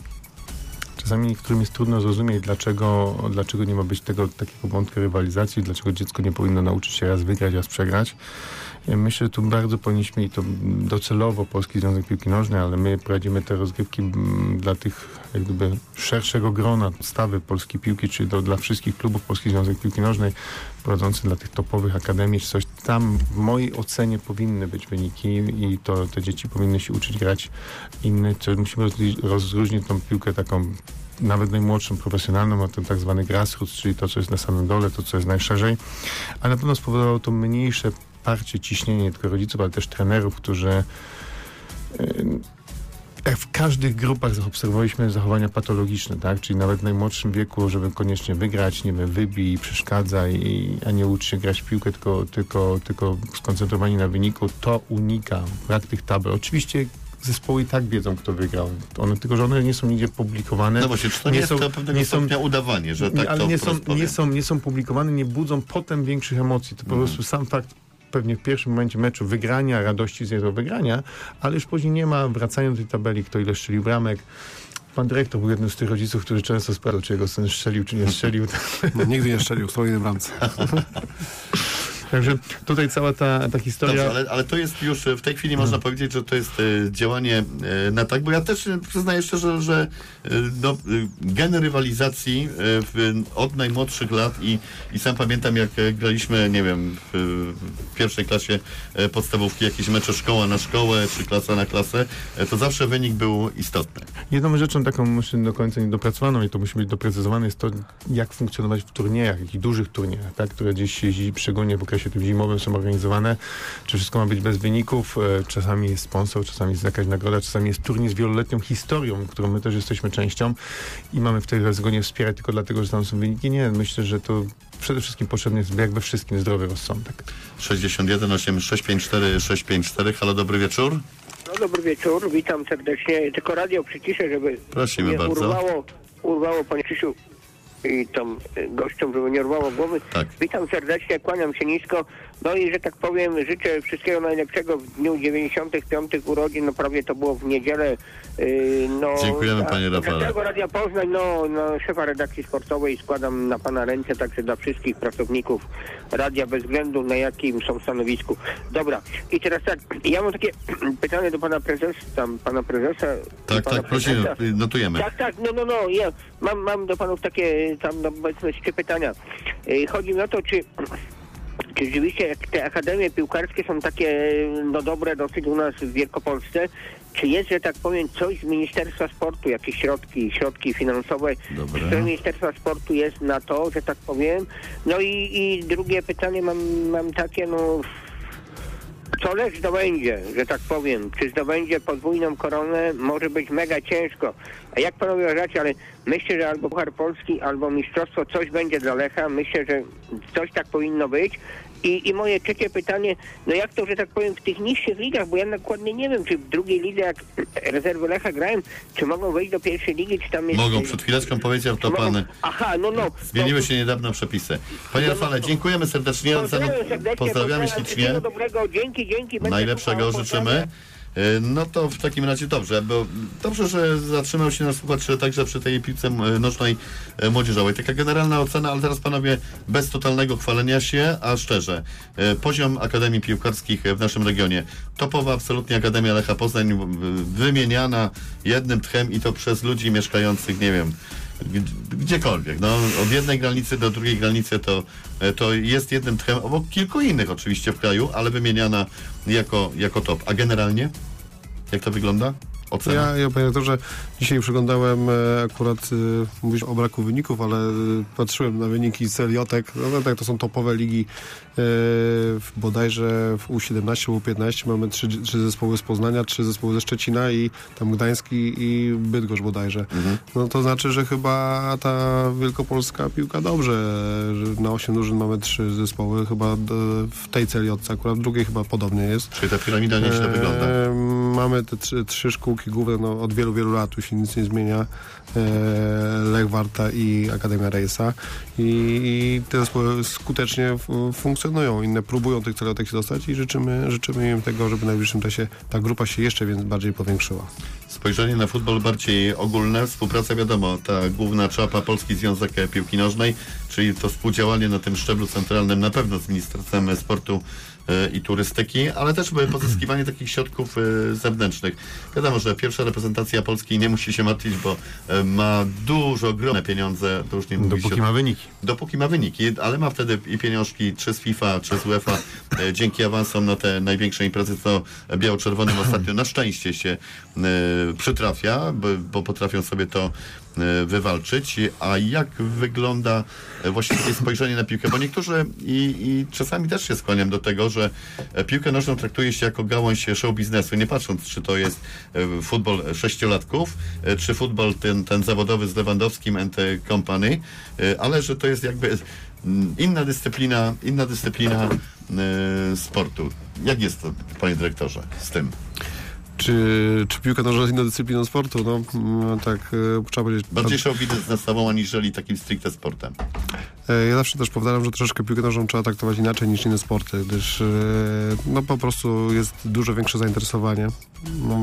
[SPEAKER 3] czasami niektórym jest trudno zrozumieć, dlaczego, dlaczego nie ma być tego takiego wątku rywalizacji, dlaczego dziecko nie powinno nauczyć się raz wygrać, raz przegrać. Ja myślę, że tu bardzo powinniśmy i to docelowo Polski Związek Piłki Nożnej, ale my prowadzimy te rozgrywki dla tych jak gdyby szerszego grona podstawy polskiej piłki, czyli do, dla wszystkich klubów Polski Związek Piłki Nożnej prowadzących dla tych topowych akademii czy coś. Tam w mojej ocenie powinny być wyniki i to te dzieci powinny się uczyć grać inne. To musimy rozróżnić tą piłkę taką nawet najmłodszą, profesjonalną, a ten tak zwany grassroots, czyli to, co jest na samym dole, to, co jest najszerzej. A na pewno spowodowało to mniejsze parcie, ciśnienie nie tylko rodziców, ale też trenerów, którzy jak w każdych grupach zaobserwowaliśmy zachowania patologiczne, tak? Czyli nawet w najmłodszym wieku, żeby koniecznie wygrać, nie wiem, wybij, przeszkadzaj, a nie uczy się grać w piłkę, tylko, tylko, tylko skoncentrowani na wyniku, to unika brak tych tabel. Oczywiście zespoły i tak wiedzą, kto wygrał. One, tylko, że one nie są nigdzie publikowane.
[SPEAKER 2] No właśnie, czy to nie, nie jest są, to pewnego nie stopnia są, udawanie, że tak
[SPEAKER 3] ale
[SPEAKER 2] to
[SPEAKER 3] nie są, nie, są, nie są publikowane, nie budzą potem większych emocji. To po mhm. prostu sam fakt pewnie w pierwszym momencie meczu wygrania, radości z jego wygrania, ale już później nie ma wracania do tej tabeli, kto ile strzelił bramek. Pan dyrektor był jednym z tych rodziców, który często sprawdzał, czy jego syn strzelił, czy nie strzelił.
[SPEAKER 4] No, nigdy nie strzelił w swojej bramce.
[SPEAKER 3] Także tutaj cała ta, ta historia...
[SPEAKER 2] Dobrze, ale, ale to jest już w tej chwili można powiedzieć, że to jest e, działanie e, na tak, bo ja też przyznaję szczerze, że e, no, gen rywalizacji e, w, od najmłodszych lat i, i sam pamiętam, jak graliśmy, nie wiem, w, w pierwszej klasie e, podstawówki, jakieś mecze szkoła na szkołę, czy klasa na klasę, e, to zawsze wynik był istotny.
[SPEAKER 3] Jedną rzeczą taką myślę do końca niedopracowaną i to musi być doprecyzowane jest to, jak funkcjonować w turniejach, jakich dużych turniejach, tak, które gdzieś szczególnie w okresie tym zimowym są organizowane, czy wszystko ma być bez wyników, czasami jest sponsor, czasami jest jakaś nagroda, czasami jest turniej z wieloletnią historią, którą my też jesteśmy częścią i mamy w tej zgodzie wspierać tylko dlatego, że tam są wyniki. Nie, myślę, że to przede wszystkim potrzebny jest jak we wszystkim zdrowy rozsądek.
[SPEAKER 2] sześćdziesiąt jeden osiem sześć pięć cztery sześć pięć cztery. Halo, dobry wieczór.
[SPEAKER 6] No, dobry wieczór, witam serdecznie. Tylko radio przyciszę, żeby
[SPEAKER 2] Prosimy
[SPEAKER 6] nie
[SPEAKER 2] bardzo.
[SPEAKER 6] urwało, urwało panie Krzysiu i tam gościom, żeby nie urwało głowy.
[SPEAKER 2] Tak.
[SPEAKER 6] Witam serdecznie, kłaniam się nisko. No i, że tak powiem, życzę wszystkiego najlepszego w dniu dziewięćdziesiątych piątych urodzin. No prawie to było w niedzielę. Yy, no,
[SPEAKER 2] Dziękujemy, panie Rafale.
[SPEAKER 6] Dlatego Radia Poznań, no, no, szefa redakcji sportowej składam na pana ręce, także dla wszystkich pracowników radia, bez względu na jakim są stanowisku. Dobra, i teraz tak, ja mam takie pytanie do pana prezesa, tam, pana prezesa.
[SPEAKER 2] Tak,
[SPEAKER 6] pana
[SPEAKER 2] tak, prosimy, notujemy.
[SPEAKER 6] Tak, tak, no, no, no, ja mam, mam do panów takie tam, no, powiedzmy, trzy pytania. Yy, chodzi mi o to, czy Czy rzeczywiście jak te akademie piłkarskie są takie no dobre dosyć u nas w Wielkopolsce, czy jest, że tak powiem, coś z Ministerstwa Sportu, jakieś środki, środki finansowe,
[SPEAKER 2] Dobre.
[SPEAKER 6] z Ministerstwa Sportu jest na to, że tak powiem. No i, i drugie pytanie mam, mam takie, no co Lech zdobędzie, że tak powiem, czy zdobędzie podwójną koronę, może być mega ciężko. A jak panowie uważacie, ale myślę, że albo Puchar Polski, albo Mistrzostwo, coś będzie dla Lecha. Myślę, że coś tak powinno być. I, I moje trzecie pytanie, no jak to, że tak powiem, w tych niższych ligach, bo ja dokładnie nie wiem, czy w drugiej lidze, jak rezerwy Lecha grają, czy mogą wejść do pierwszej ligi, czy tam jest...
[SPEAKER 2] Mogą, przed chwileczką powiedział to
[SPEAKER 6] mogą...
[SPEAKER 2] pan.
[SPEAKER 6] Aha, no, no.
[SPEAKER 2] Zmieniły się niedawno przepisy. Panie Rafale, dziękujemy serdecznie.
[SPEAKER 6] Pozdrawiam serdecznie,
[SPEAKER 2] Pozdrawiamy ślicznie.
[SPEAKER 6] wszystkiego dobrego, dzięki, dzięki. Będę
[SPEAKER 2] Najlepszego
[SPEAKER 6] słuchał,
[SPEAKER 2] życzymy. No to w takim razie dobrze, bo dobrze, że zatrzymał się nasz słuchacz także przy tej piłce nożnej młodzieżowej. Taka generalna ocena, ale teraz panowie bez totalnego chwalenia się, a szczerze. Poziom akademii piłkarskich w naszym regionie. Topowa absolutnie Akademia Lecha Poznań, wymieniana jednym tchem i to przez ludzi mieszkających, nie wiem, gdziekolwiek. No, od jednej granicy do drugiej granicy to, to jest jednym tchem, obok kilku innych oczywiście w kraju, ale wymieniana jako, jako top. A generalnie? Jak to wygląda? Ocena?
[SPEAKER 4] Ja, ja panie doktorze, dzisiaj przeglądałem e, akurat, e, mówisz o braku wyników, ale e, patrzyłem na wyniki Celiotek. No tak, to są topowe ligi. E, w, bodajże w U siedemnaście, U piętnaście mamy trzy, trzy zespoły z Poznania, trzy zespoły ze Szczecina i tam Gdański i Bydgoszcz bodajże. Mhm. No to znaczy, że chyba ta wielkopolska piłka dobrze, że na osiem drużyn mamy trzy zespoły, chyba do, w tej Celiotce, akurat w drugiej chyba podobnie jest.
[SPEAKER 2] Czyli ta piramida nieźle e, wygląda.
[SPEAKER 4] Mamy te trzy, trzy szkółki główne, no, od wielu, wielu lat tu się nic nie zmienia. E, Lech Warta i Akademia Rejsa i, i te zespoły skutecznie f, funkcjonują. Inne próbują tych celiotek się dostać i życzymy, życzymy im tego, żeby w najbliższym czasie ta grupa się jeszcze więc bardziej powiększyła.
[SPEAKER 2] Spojrzenie na futbol bardziej ogólne, współpraca wiadomo, ta główna czapa Polski Związek Piłki Nożnej, czyli to współdziałanie na tym szczeblu centralnym na pewno z Ministerstwem Sportu i turystyki, ale też pozyskiwanie takich środków zewnętrznych. Wiadomo, że pierwsza reprezentacja Polski nie musi się martwić, bo ma dużo, ogromne pieniądze. To już nie
[SPEAKER 3] dopóki
[SPEAKER 2] się,
[SPEAKER 3] ma wyniki.
[SPEAKER 2] Dopóki ma wyniki, ale ma wtedy i pieniążki, czy z FIFA, czy z UEFA, dzięki awansom na te największe imprezy, co biało-czerwonym ostatnio na szczęście się y, przytrafia, bo, bo potrafią sobie to wywalczyć. A jak wygląda właśnie takie spojrzenie na piłkę? Bo niektórzy i, i czasami też się skłaniam do tego, że piłkę nożną traktuje się jako gałąź show biznesu, nie patrząc, czy to jest futbol sześciolatków, czy futbol ten, ten zawodowy z Lewandowskim and Company, ale że to jest jakby inna dyscyplina, inna dyscyplina sportu. Jak jest to, panie dyrektorze, z tym?
[SPEAKER 4] Czy, czy piłka nożna jest inną dyscypliną sportu? No, no tak, e, trzeba powiedzieć...
[SPEAKER 2] Bardziej show biznes nad sobą, aniżeli takim stricte sportem.
[SPEAKER 4] E, ja zawsze też powtarzam, że troszeczkę piłkę nożną trzeba traktować inaczej niż inne sporty, gdyż e, no po prostu jest dużo większe zainteresowanie. No,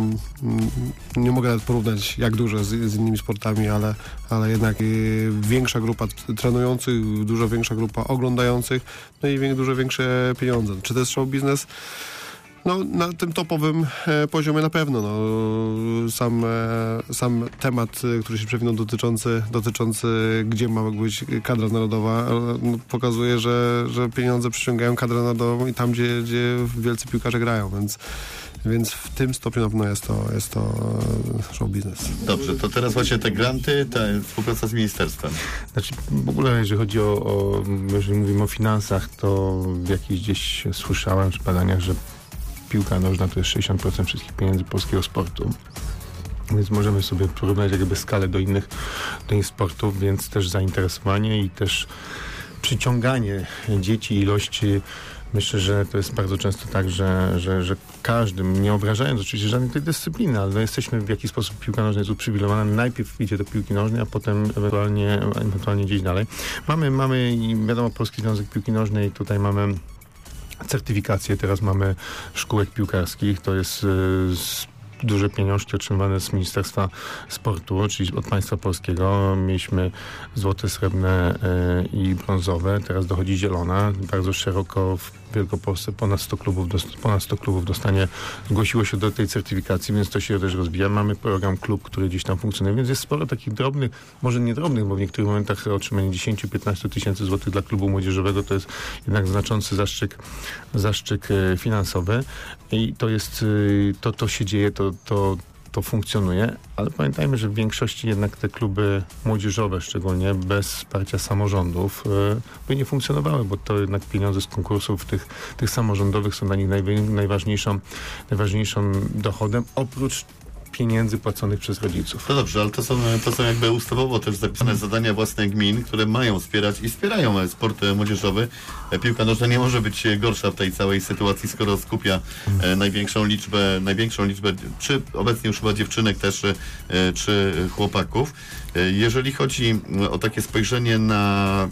[SPEAKER 4] nie mogę nawet porównać jak duże z, z innymi sportami, ale, ale jednak e, większa grupa trenujących, dużo większa grupa oglądających, no i dużo większe pieniądze. Czy to jest show biznes? No, na tym topowym e, poziomie na pewno. No, sam, e, sam temat, e, który się przewinął dotyczący, dotyczący gdzie ma być kadra narodowa, e, no, pokazuje, że, że pieniądze przyciągają kadrę narodową i tam, gdzie, gdzie wielcy piłkarze grają, więc Więc w tym stopniu na pewno jest to, jest to show biznes.
[SPEAKER 2] Dobrze, to teraz właśnie te granty, ta współpraca z ministerstwem.
[SPEAKER 3] Znaczy, w ogóle jeżeli chodzi o, o jeżeli mówimy o finansach, to jakiś gdzieś słyszałem w badaniach, że piłka nożna to jest sześćdziesiąt procent wszystkich pieniędzy polskiego sportu. Więc możemy sobie porównać jakby skalę do innych, do innych sportów, więc też zainteresowanie i też przyciąganie dzieci, ilości. Myślę, że to jest bardzo często tak, że, że, że każdy, nie obrażając oczywiście żadnej tej dyscypliny, ale no jesteśmy w jakiś sposób, piłka nożna jest uprzywilejowana, najpierw idzie do piłki nożnej, a potem ewentualnie, ewentualnie gdzieś dalej. Mamy, mamy wiadomo, Polski Związek Piłki Nożnej, tutaj mamy certyfikację, teraz mamy szkółek piłkarskich, to jest z duże pieniążki otrzymywane z Ministerstwa Sportu, czyli od państwa polskiego. Mieliśmy złote, srebrne yy, i brązowe. Teraz dochodzi zielona. Bardzo szeroko w Wielkopolsce ponad sto klubów, ponad sto klubów dostanie, zgłosiło się do tej certyfikacji, więc to się też rozwija. Mamy program klub, który gdzieś tam funkcjonuje, więc jest sporo takich drobnych, może nie drobnych, bo w niektórych momentach otrzymanie dziesięć do piętnastu tysięcy złotych dla klubu młodzieżowego to jest jednak znaczący zastrzyk, zastrzyk finansowy i to jest, to, to się dzieje, to, to to funkcjonuje, ale pamiętajmy, że w większości jednak te kluby młodzieżowe szczególnie bez wsparcia samorządów y, by nie funkcjonowały, bo to jednak pieniądze z konkursów tych, tych samorządowych są dla nich najwi- najważniejszą, najważniejszym dochodem, oprócz pieniędzy płaconych przez rodziców.
[SPEAKER 2] To dobrze, ale to są, to są jakby ustawowo też zapisane zadania własne gmin, które mają wspierać i wspierają sport młodzieżowy. Piłka nożna nie może być gorsza w tej całej sytuacji, skoro skupia e, największą liczbę, największą liczbę, czy obecnie już chyba dziewczynek też, e, czy chłopaków. E, jeżeli chodzi o takie spojrzenie na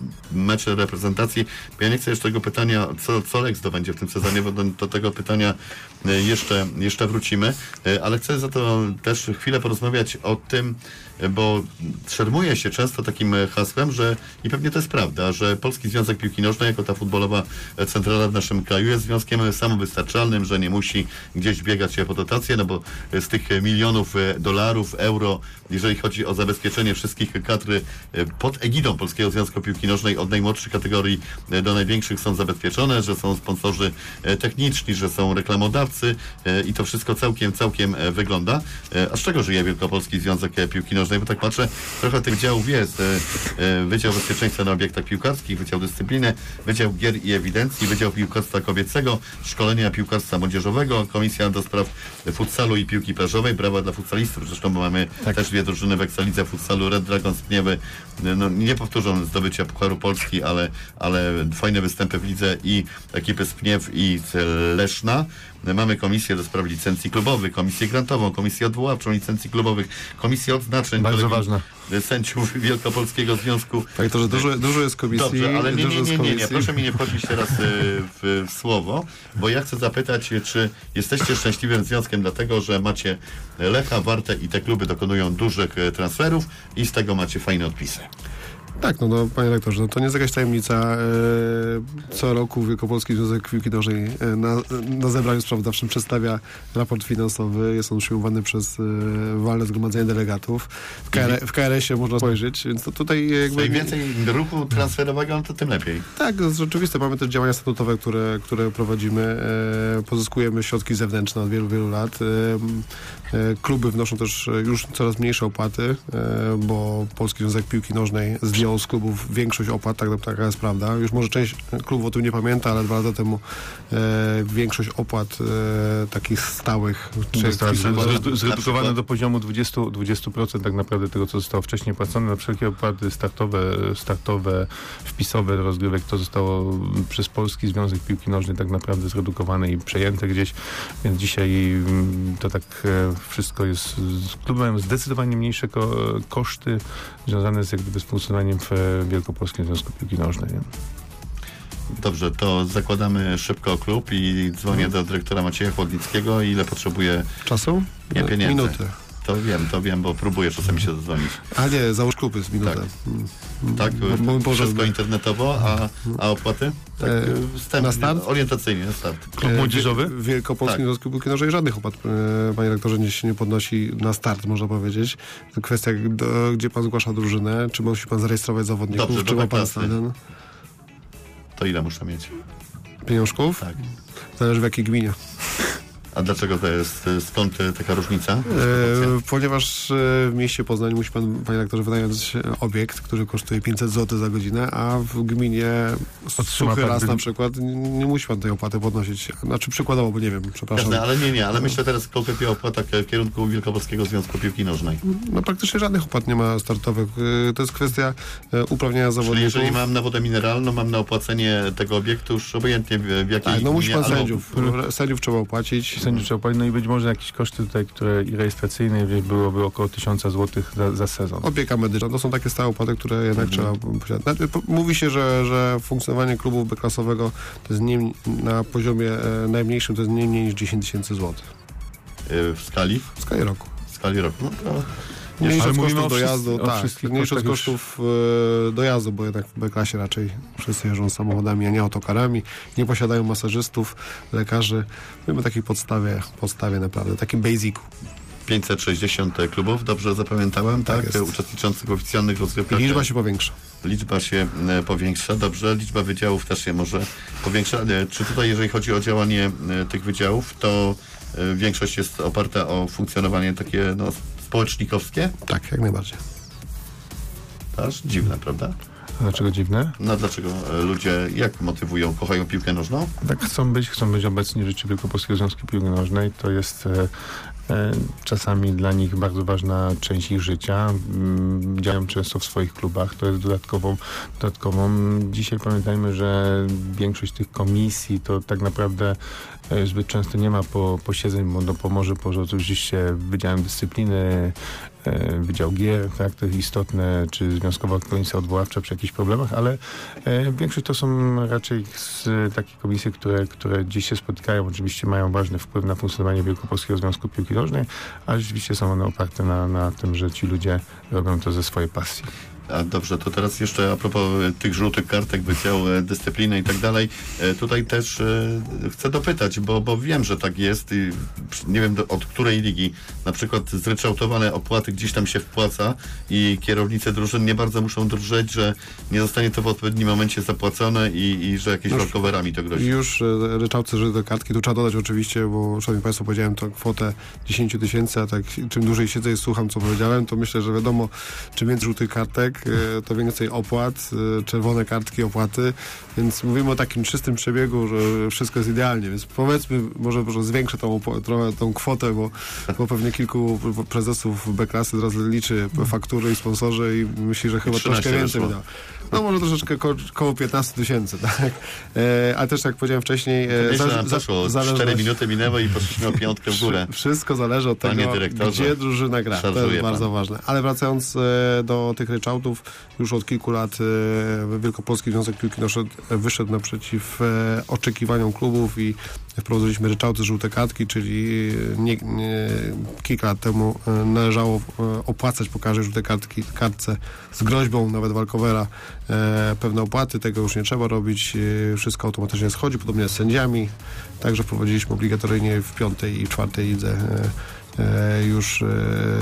[SPEAKER 2] mecze reprezentacji, bo ja nie chcę jeszcze tego pytania, co, co Lex zdobędzie w tym sezonie, bo do, do tego pytania jeszcze, jeszcze wrócimy, ale chcę za to też chwilę porozmawiać o tym, bo szermuje się często takim hasłem, że i pewnie to jest prawda, że Polski Związek Piłki Nożnej jako ta futbolowa centrala w naszym kraju jest związkiem samowystarczalnym, że nie musi gdzieś biegać się po dotacje, no bo z tych milionów dolarów, euro, jeżeli chodzi o zabezpieczenie wszystkich kadr pod egidą Polskiego Związku Piłki Nożnej od najmłodszych kategorii do największych są zabezpieczone, że są sponsorzy techniczni, że są reklamodawcy i to wszystko całkiem, całkiem wygląda. A z czego żyje Wielkopolski Związek Piłki Nożnej? Bo tak patrzę, trochę tych działów jest. Wydział Bezpieczeństwa na obiektach piłkarskich, Wydział Dyscypliny, Wydział Gier i Ewidencji, Wydział Piłkarstwa Kobiecego, Szkolenia Piłkarstwa Młodzieżowego, Komisja do Spraw Futsalu i Piłki Plażowej. Brawa dla futsalistów, zresztą mamy tak. też dwie drużyny w Ekstralidze Futsalu, Red Dragons Pniewy. No, nie powtórzą zdobycia Pucharu Polski, ale, ale fajne występy w lidze i ekipy z Pniew i z Leszna. Mamy komisję do spraw licencji klubowych, komisję grantową, komisję odwoławczą licencji klubowych, komisję odznaczeń.
[SPEAKER 3] Bardzo ważne.
[SPEAKER 2] Sędziów Wielkopolskiego Związku.
[SPEAKER 4] Tak, to, że dużo, dużo jest komisji.
[SPEAKER 2] Dobrze, ale nie, nie, nie, nie, nie,
[SPEAKER 4] nie.
[SPEAKER 2] proszę mi nie wchodzić teraz w, w słowo, bo ja chcę zapytać, czy jesteście szczęśliwym związkiem dlatego, że macie Lecha, Wartę i te kluby dokonują dużych transferów i z tego macie fajne odpisy.
[SPEAKER 4] Tak, no, no panie rektorze, no to nie jest jakaś tajemnica. E, co roku Wielkopolski Związek Piłki Nożnej e, na, na zebraniu sprawozdawczym przedstawia raport finansowy. Jest on przyjmowany przez e, walne zgromadzenie delegatów. W, K R, w K R S-ie można spojrzeć, więc to tutaj jakby...
[SPEAKER 2] Im więcej ruchu transferowego, no to tym lepiej.
[SPEAKER 4] Tak, to jest rzeczywiste. Mamy też działania statutowe, które, które prowadzimy. E, pozyskujemy środki zewnętrzne od wielu, wielu lat. E, e, kluby wnoszą też już coraz mniejsze opłaty, e, bo Polski Związek Piłki Nożnej zdjął z klubów większość opłat, tak, taka jest prawda. Już może część klubów o tym nie pamięta, ale dwa lata temu e, większość opłat e, takich stałych
[SPEAKER 3] zredukowane do poziomu dwadzieścia procent tak naprawdę tego, co zostało wcześniej płacone. Na wszelkie opłaty startowe, startowe, wpisowe do rozgrywek, to zostało przez Polski Związek Piłki Nożnej tak naprawdę zredukowane i przejęte gdzieś, więc dzisiaj to tak wszystko jest z klubem zdecydowanie mniejsze ko- koszty związane z jak gdyby z funkcjonowaniem w Wielkopolskim Związku Piłki Nożnej. Nie?
[SPEAKER 2] Dobrze, to zakładamy szybko klub i dzwonię hmm. do dyrektora Macieja Chłodnickiego. Ile potrzebuje
[SPEAKER 4] czasu?
[SPEAKER 2] Nie, pieniędzy.
[SPEAKER 4] Minuty.
[SPEAKER 2] To wiem, to wiem, bo próbuję czasami się zadzwonić.
[SPEAKER 4] A nie, załóż klub jest minutę.
[SPEAKER 2] Tak, tak bo, wszystko internetowo, a, a opłaty? Tak,
[SPEAKER 4] e, na start?
[SPEAKER 2] Orientacyjnie, na start.
[SPEAKER 3] Klub młodzieżowy?
[SPEAKER 4] W Wielkopolskim tak. Związku Piłki Nożnej żadnych opłat, e, panie rektorze, nie się nie podnosi na start, można powiedzieć. To kwestia, do, gdzie pan zgłasza drużynę, czy musi pan zarejestrować zawodników,
[SPEAKER 2] Dobrze,
[SPEAKER 4] czy ma pan stadion.
[SPEAKER 2] To ile muszę mieć?
[SPEAKER 4] Pieniążków?
[SPEAKER 2] Tak.
[SPEAKER 4] Zależy w jakiej gminie.
[SPEAKER 2] A dlaczego to jest, skąd taka różnica?
[SPEAKER 4] E, ponieważ w mieście Poznań musi pan, panie rektorze, wynająć obiekt, który kosztuje pięćset złotych za godzinę, a w gminie Suchy Las na przykład nie, nie musi pan tej opłaty podnosić. Znaczy przykładowo, bo nie wiem, przepraszam.
[SPEAKER 2] Jasne, ale nie, nie, ale myślę teraz konkretnie o opłatach w kierunku Wielkopolskiego Związku Piłki Nożnej.
[SPEAKER 4] No praktycznie żadnych opłat nie ma startowych. To jest kwestia uprawnienia zawodników.
[SPEAKER 2] Czyli jeżeli mam na wodę mineralną, mam na opłacenie tego obiektu, już obojętnie w jakiej
[SPEAKER 4] tak, no musi pan
[SPEAKER 2] albo...
[SPEAKER 4] sędziów. Sędziów trzeba opłacić.
[SPEAKER 3] Sędziów trzeba opłacić, no i być może jakieś koszty tutaj, które i rejestracyjne byłoby około tysiąc złotych za, za sezon.
[SPEAKER 4] Opieka medyczna, to są takie stałe opłaty, które jednak mhm. trzeba posiadać. Mówi się, że, że funkcjonowanie klubu B-klasowego to jest nie, na poziomie e, najmniejszym to jest nie mniej niż dziesięć tysięcy złotych.
[SPEAKER 2] Yy, w skali?
[SPEAKER 4] W skali roku.
[SPEAKER 2] W skali roku. No to...
[SPEAKER 4] Mniejsze od kosztów dojazdu,
[SPEAKER 3] wszyscy,
[SPEAKER 4] tak, mniejsze od kosztów e, dojazdu, bo jednak w B-klasie raczej wszyscy jeżdżą samochodami, a nie autokarami, nie posiadają masażystów, lekarzy. Mówimy o takiej podstawie, podstawie naprawdę, takim basicu.
[SPEAKER 2] pięćset sześćdziesiąt klubów, dobrze zapamiętałem, tak?
[SPEAKER 4] tak
[SPEAKER 2] Uczestniczących w oficjalnych rozgrywkach.
[SPEAKER 4] I liczba się powiększa.
[SPEAKER 2] Liczba się e, powiększa, dobrze. Liczba wydziałów też się może powiększa. E, czy tutaj, jeżeli chodzi o działanie e, tych wydziałów, to y, większość jest oparta o funkcjonowanie takie no, społecznikowskie?
[SPEAKER 4] Tak, jak najbardziej.
[SPEAKER 2] Aż dziwne, prawda?
[SPEAKER 3] Dlaczego dziwne?
[SPEAKER 2] No dlaczego e, ludzie, jak motywują, kochają piłkę nożną?
[SPEAKER 3] Tak chcą być, chcą być obecni w życiu Wielkopolskiego Związku Piłki Nożnej. To jest e, e, czasami dla nich bardzo ważna część ich życia. Mm, działają często w swoich klubach. To jest dodatkową, dodatkową. Dzisiaj pamiętajmy, że większość tych komisji to tak naprawdę e, zbyt często nie ma po, posiedzeń, bo no, pomoże poza oczywiście Wydziałem Dyscypliny, e, Wydział Gier, tak, to jest istotne, czy Związkowa Komisja Odwoławcza przy jakichś problemach, ale e, większość to są raczej z, takie komisje, które, które dziś się spotykają. Oczywiście mają ważny wpływ na funkcjonowanie Wielkopolskiego Związku Piłki Nożnej, ale rzeczywiście są one oparte na, na tym, że ci ludzie robią to ze swojej pasji.
[SPEAKER 2] A dobrze, to teraz jeszcze a propos tych żółtych kartek, Wydział e, Dyscypliny i tak dalej. E, tutaj też e, chcę dopytać, bo, bo wiem, że tak jest i nie wiem do, od której ligi. Na przykład zryczałtowane opłaty gdzieś tam się wpłaca i kierownicy drużyn nie bardzo muszą drżeć, że nie zostanie to w odpowiednim momencie zapłacone i, i że jakieś walkowerami to grozi.
[SPEAKER 4] Już e, ryczałtce żółte kartki, tu trzeba dodać oczywiście, bo szanowni państwo, powiedziałem tą kwotę dziesięć tysięcy, a tak czym dłużej siedzę i słucham, co powiedziałem, to myślę, że wiadomo, czym więcej żółtych kartek, to więcej opłat, czerwone kartki, opłaty, więc mówimy o takim czystym przebiegu, że wszystko jest idealnie, więc powiedzmy, może, może zwiększę tą, trochę tą kwotę, bo, bo pewnie kilku prezesów B-klasy teraz liczy faktury i sponsorzy i myśli, że chyba troszkę więcej wydało. No może troszeczkę ko- koło piętnaście tysięcy, tak? E, ale też jak powiedziałem wcześniej...
[SPEAKER 2] E, za, nam poszło, cztery minuty minęły i poszliśmy o piątkę w górę.
[SPEAKER 4] Wszystko zależy od tego, gdzie drużyna gra. To jest bardzo pan. ważne. Ale wracając e, do tych ryczałtów, już od kilku lat e, Wielkopolski Związek Piłki Nożnej wyszedł naprzeciw e, oczekiwaniom klubów i wprowadziliśmy ryczałty żółte kartki, czyli nie, nie, kilka lat temu e, należało e, opłacać po każdej żółtej kartki, kartce z groźbą, nawet walkowera, e, pewne opłaty. Tego już nie trzeba robić. E, wszystko automatycznie schodzi, podobnie z sędziami. Także wprowadziliśmy obligatoryjnie w piątej i w czwartej lidze e, E, już e,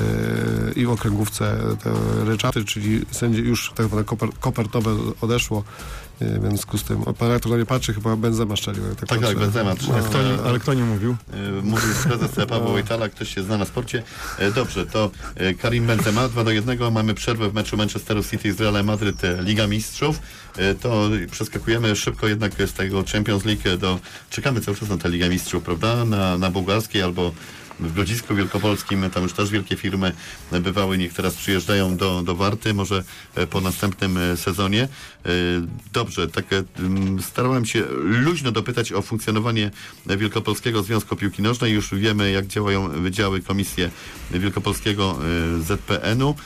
[SPEAKER 4] i w okręgówce te ryczałty, czyli sędzie już tak zwane koper, kopertowe odeszło, e, więc z tym, pan redaktor na mnie patrzy, chyba Benzema strzelił.
[SPEAKER 2] Tak, tak, tak Benzema.
[SPEAKER 3] No, kto nie, ale kto nie mówił?
[SPEAKER 2] E, mówił prezes Paweł Wojtala, ktoś się zna na sporcie. E, dobrze, to e, Karim Benzema, dwa do jednego, mamy przerwę w meczu Manchesteru City z Realem Madryt, Liga Mistrzów. E, to przeskakujemy szybko jednak z tego Champions League do, czekamy cały czas na tę Ligę Mistrzów, prawda? Na, na bułgarskiej albo w Grodzisku Wielkopolskim, tam już też wielkie firmy bywały, niech teraz przyjeżdżają do, do Warty, może po następnym sezonie. Dobrze, tak starałem się luźno dopytać o funkcjonowanie Wielkopolskiego Związku Piłki Nożnej. Już wiemy, jak działają wydziały, komisje Wielkopolskiego Z P N-u.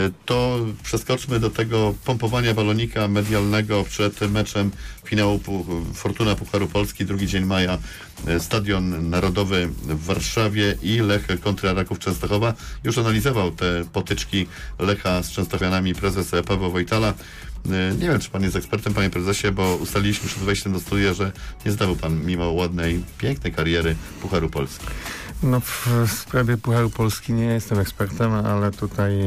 [SPEAKER 2] To przeskoczmy do tego pompowania balonika medialnego przed meczem finału Fortuna Pucharu Polski, drugi dzień maja, Stadion Narodowy w Warszawie i Lech kontra Raków Częstochowa. Już analizował te potyczki Lecha z Częstochowianami prezes Paweł Wojtala. Nie wiem, czy pan jest ekspertem, panie prezesie, bo ustaliliśmy przed wejściem do studia, że nie zdobył pan mimo ładnej, pięknej kariery Pucharu Polski.
[SPEAKER 3] No w sprawie Pucharu Polski nie jestem ekspertem, ale tutaj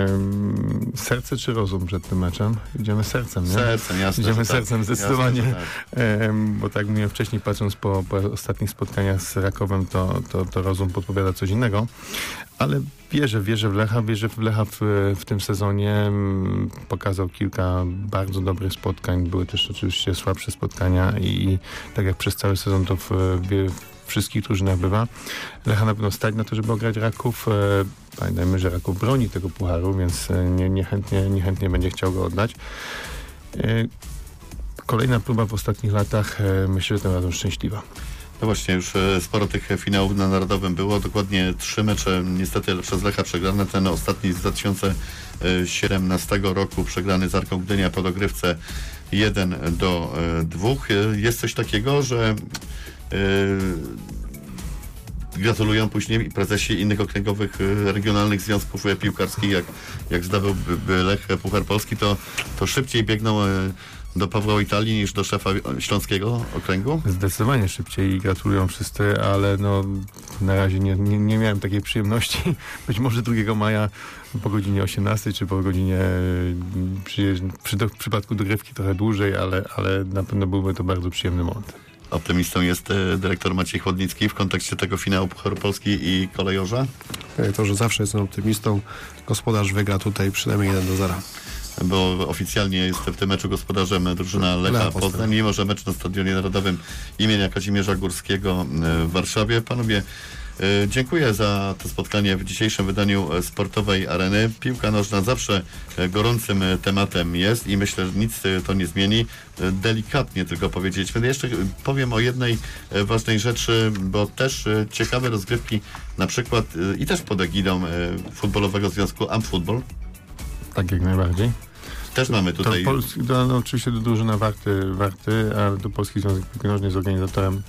[SPEAKER 3] em, serce czy rozum przed tym meczem? Idziemy sercem, nie?
[SPEAKER 2] Sercem, jasne.
[SPEAKER 3] Idziemy
[SPEAKER 2] tak,
[SPEAKER 3] sercem zdecydowanie,
[SPEAKER 2] jasne, tak.
[SPEAKER 3] em, bo tak mówiłem wcześniej, patrząc po, po ostatnich spotkaniach z Rakowem, to, to, to rozum podpowiada coś innego, ale wierzę, wierzę w Lecha, wierzę w Lecha w, w tym sezonie. Pokazał kilka bardzo dobrych spotkań, były też oczywiście słabsze spotkania i, i tak jak przez cały sezon to w, w wszystkich drużynach bywa. Lecha na pewno stać na to, żeby ograć Raków. E, pamiętajmy, że Raków broni tego pucharu, więc nie, niechętnie, niechętnie będzie chciał go oddać. E, kolejna próba w ostatnich latach, e, myślę, że tym razem szczęśliwa.
[SPEAKER 2] No właśnie, już sporo tych finałów na Narodowym było. Dokładnie trzy mecze niestety przez Lecha przegrane. Ten ostatni z dwa tysiące siedemnastego roku przegrany z Arką Gdynia po dogrywce jeden do dwóch. Jest coś takiego, że Yy, gratulują później prezesi innych okręgowych, yy, regionalnych związków yy, piłkarskich, jak, jak zdobyłby Lech Puchar Polski, to, to szybciej biegną yy, do Pawła Wojtali niż do szefa Śląskiego Okręgu?
[SPEAKER 3] Zdecydowanie szybciej i gratulują wszyscy, ale no na razie nie, nie, nie miałem takiej przyjemności. Być może drugiego maja po godzinie osiemnastej, czy po godzinie przy, przy do, w przypadku dogrywki trochę dłużej, ale, ale na pewno byłby to bardzo przyjemny moment.
[SPEAKER 2] Optymistą jest e, dyrektor Maciej Chłodnicki w kontekście tego finału Pucharu Polski i kolejorza?
[SPEAKER 4] To, że zawsze jestem optymistą. Gospodarz wygra tutaj przynajmniej jeden do zera.
[SPEAKER 2] Bo oficjalnie jest w tym meczu gospodarzem drużyna Lecha
[SPEAKER 4] Lecha
[SPEAKER 2] Poznań,
[SPEAKER 4] Poznań.
[SPEAKER 2] mimo że mecz na Stadionie Narodowym imienia Kazimierza Górskiego w Warszawie. Panowie, e, dziękuję za to spotkanie w dzisiejszym wydaniu Sportowej Areny. Piłka nożna zawsze e, gorącym e, tematem jest i myślę, że nic e, to nie zmieni. E, Delikatnie tylko powiedzieć. Będę jeszcze powiem o jednej e, ważnej rzeczy, bo też e, ciekawe rozgrywki, na przykład e, i też pod egidą e, Futbolowego Związku Amfootball.
[SPEAKER 3] Tak, jak najbardziej.
[SPEAKER 2] Też mamy tutaj...
[SPEAKER 3] To Polski, to, no, oczywiście do drużyna Warty, Warty, a do Polski Związek Piłki Nożnej jest organizatorem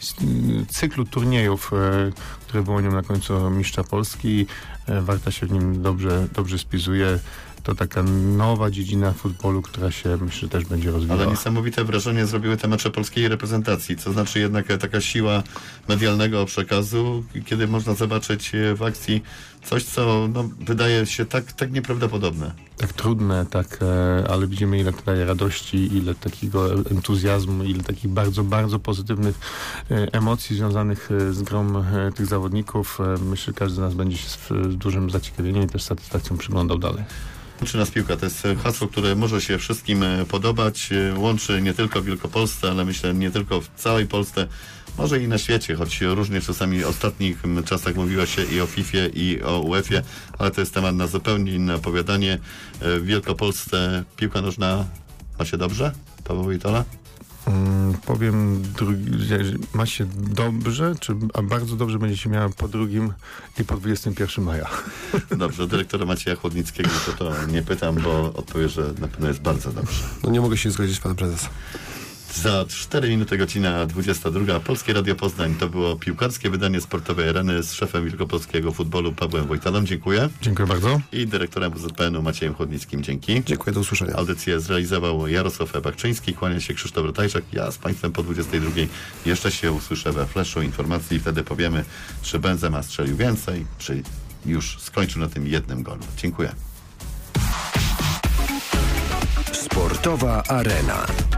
[SPEAKER 3] cyklu turniejów, e, które wyłonią na końcu mistrza Polski. E, Warta się w nim dobrze, dobrze spisuje. To taka nowa dziedzina futbolu, która się, myślę, też będzie rozwijała.
[SPEAKER 2] Ale niesamowite wrażenie zrobiły te mecze polskiej reprezentacji, co znaczy jednak taka siła medialnego przekazu, kiedy można zobaczyć w akcji coś, co no, wydaje się tak, tak nieprawdopodobne.
[SPEAKER 3] Tak trudne, tak, e, ale widzimy, ile to daje radości, ile takiego entuzjazmu, ile takich bardzo, bardzo pozytywnych e, emocji związanych e, z grą e, tych zawodników. E, myślę, że każdy z nas będzie się z, z dużym zaciekawieniem i też satysfakcją przyglądał dalej.
[SPEAKER 2] Łączy nas piłka. To jest hasło, które może się wszystkim podobać. Łączy nie tylko w Wielkopolsce, ale myślę nie tylko w całej Polsce, może i na świecie, choć różnie czasami w ostatnich czasach mówiło się i o fifie, i o uefie, ale to jest temat na zupełnie inne opowiadanie. W Wielkopolsce piłka nożna ma się dobrze? Paweł Wojtola?
[SPEAKER 3] Hmm, powiem, drugi, że ma się dobrze, czy a bardzo dobrze będzie się miała po drugim i po dwudziestego pierwszego maja.
[SPEAKER 2] Dobrze, dyrektora Macieja Chłodnickiego to, to nie pytam, bo odpowie, że na pewno jest bardzo dobrze.
[SPEAKER 4] No nie mogę się zgodzić z panem prezesem.
[SPEAKER 2] Za cztery minuty godzina dwudziesta druga. Polskie Radio Poznań. To było piłkarskie wydanie Sportowej Areny z szefem wielkopolskiego futbolu Pawłem Wojtalą. Dziękuję.
[SPEAKER 3] Dziękuję bardzo.
[SPEAKER 2] I dyrektorem W Z P N u Maciejem Chłodnickim. Dzięki.
[SPEAKER 4] Dziękuję, do usłyszenia.
[SPEAKER 2] Audycję zrealizował Jarosław Bakczyński. Kłania się Krzysztof Ratajczak. Ja z Państwem po dwudziestej drugiej jeszcze się usłyszę we Flashu informacji i wtedy powiemy, czy Benzema strzelił więcej, czy już skończył na tym jednym golu. Dziękuję.
[SPEAKER 7] Sportowa Arena.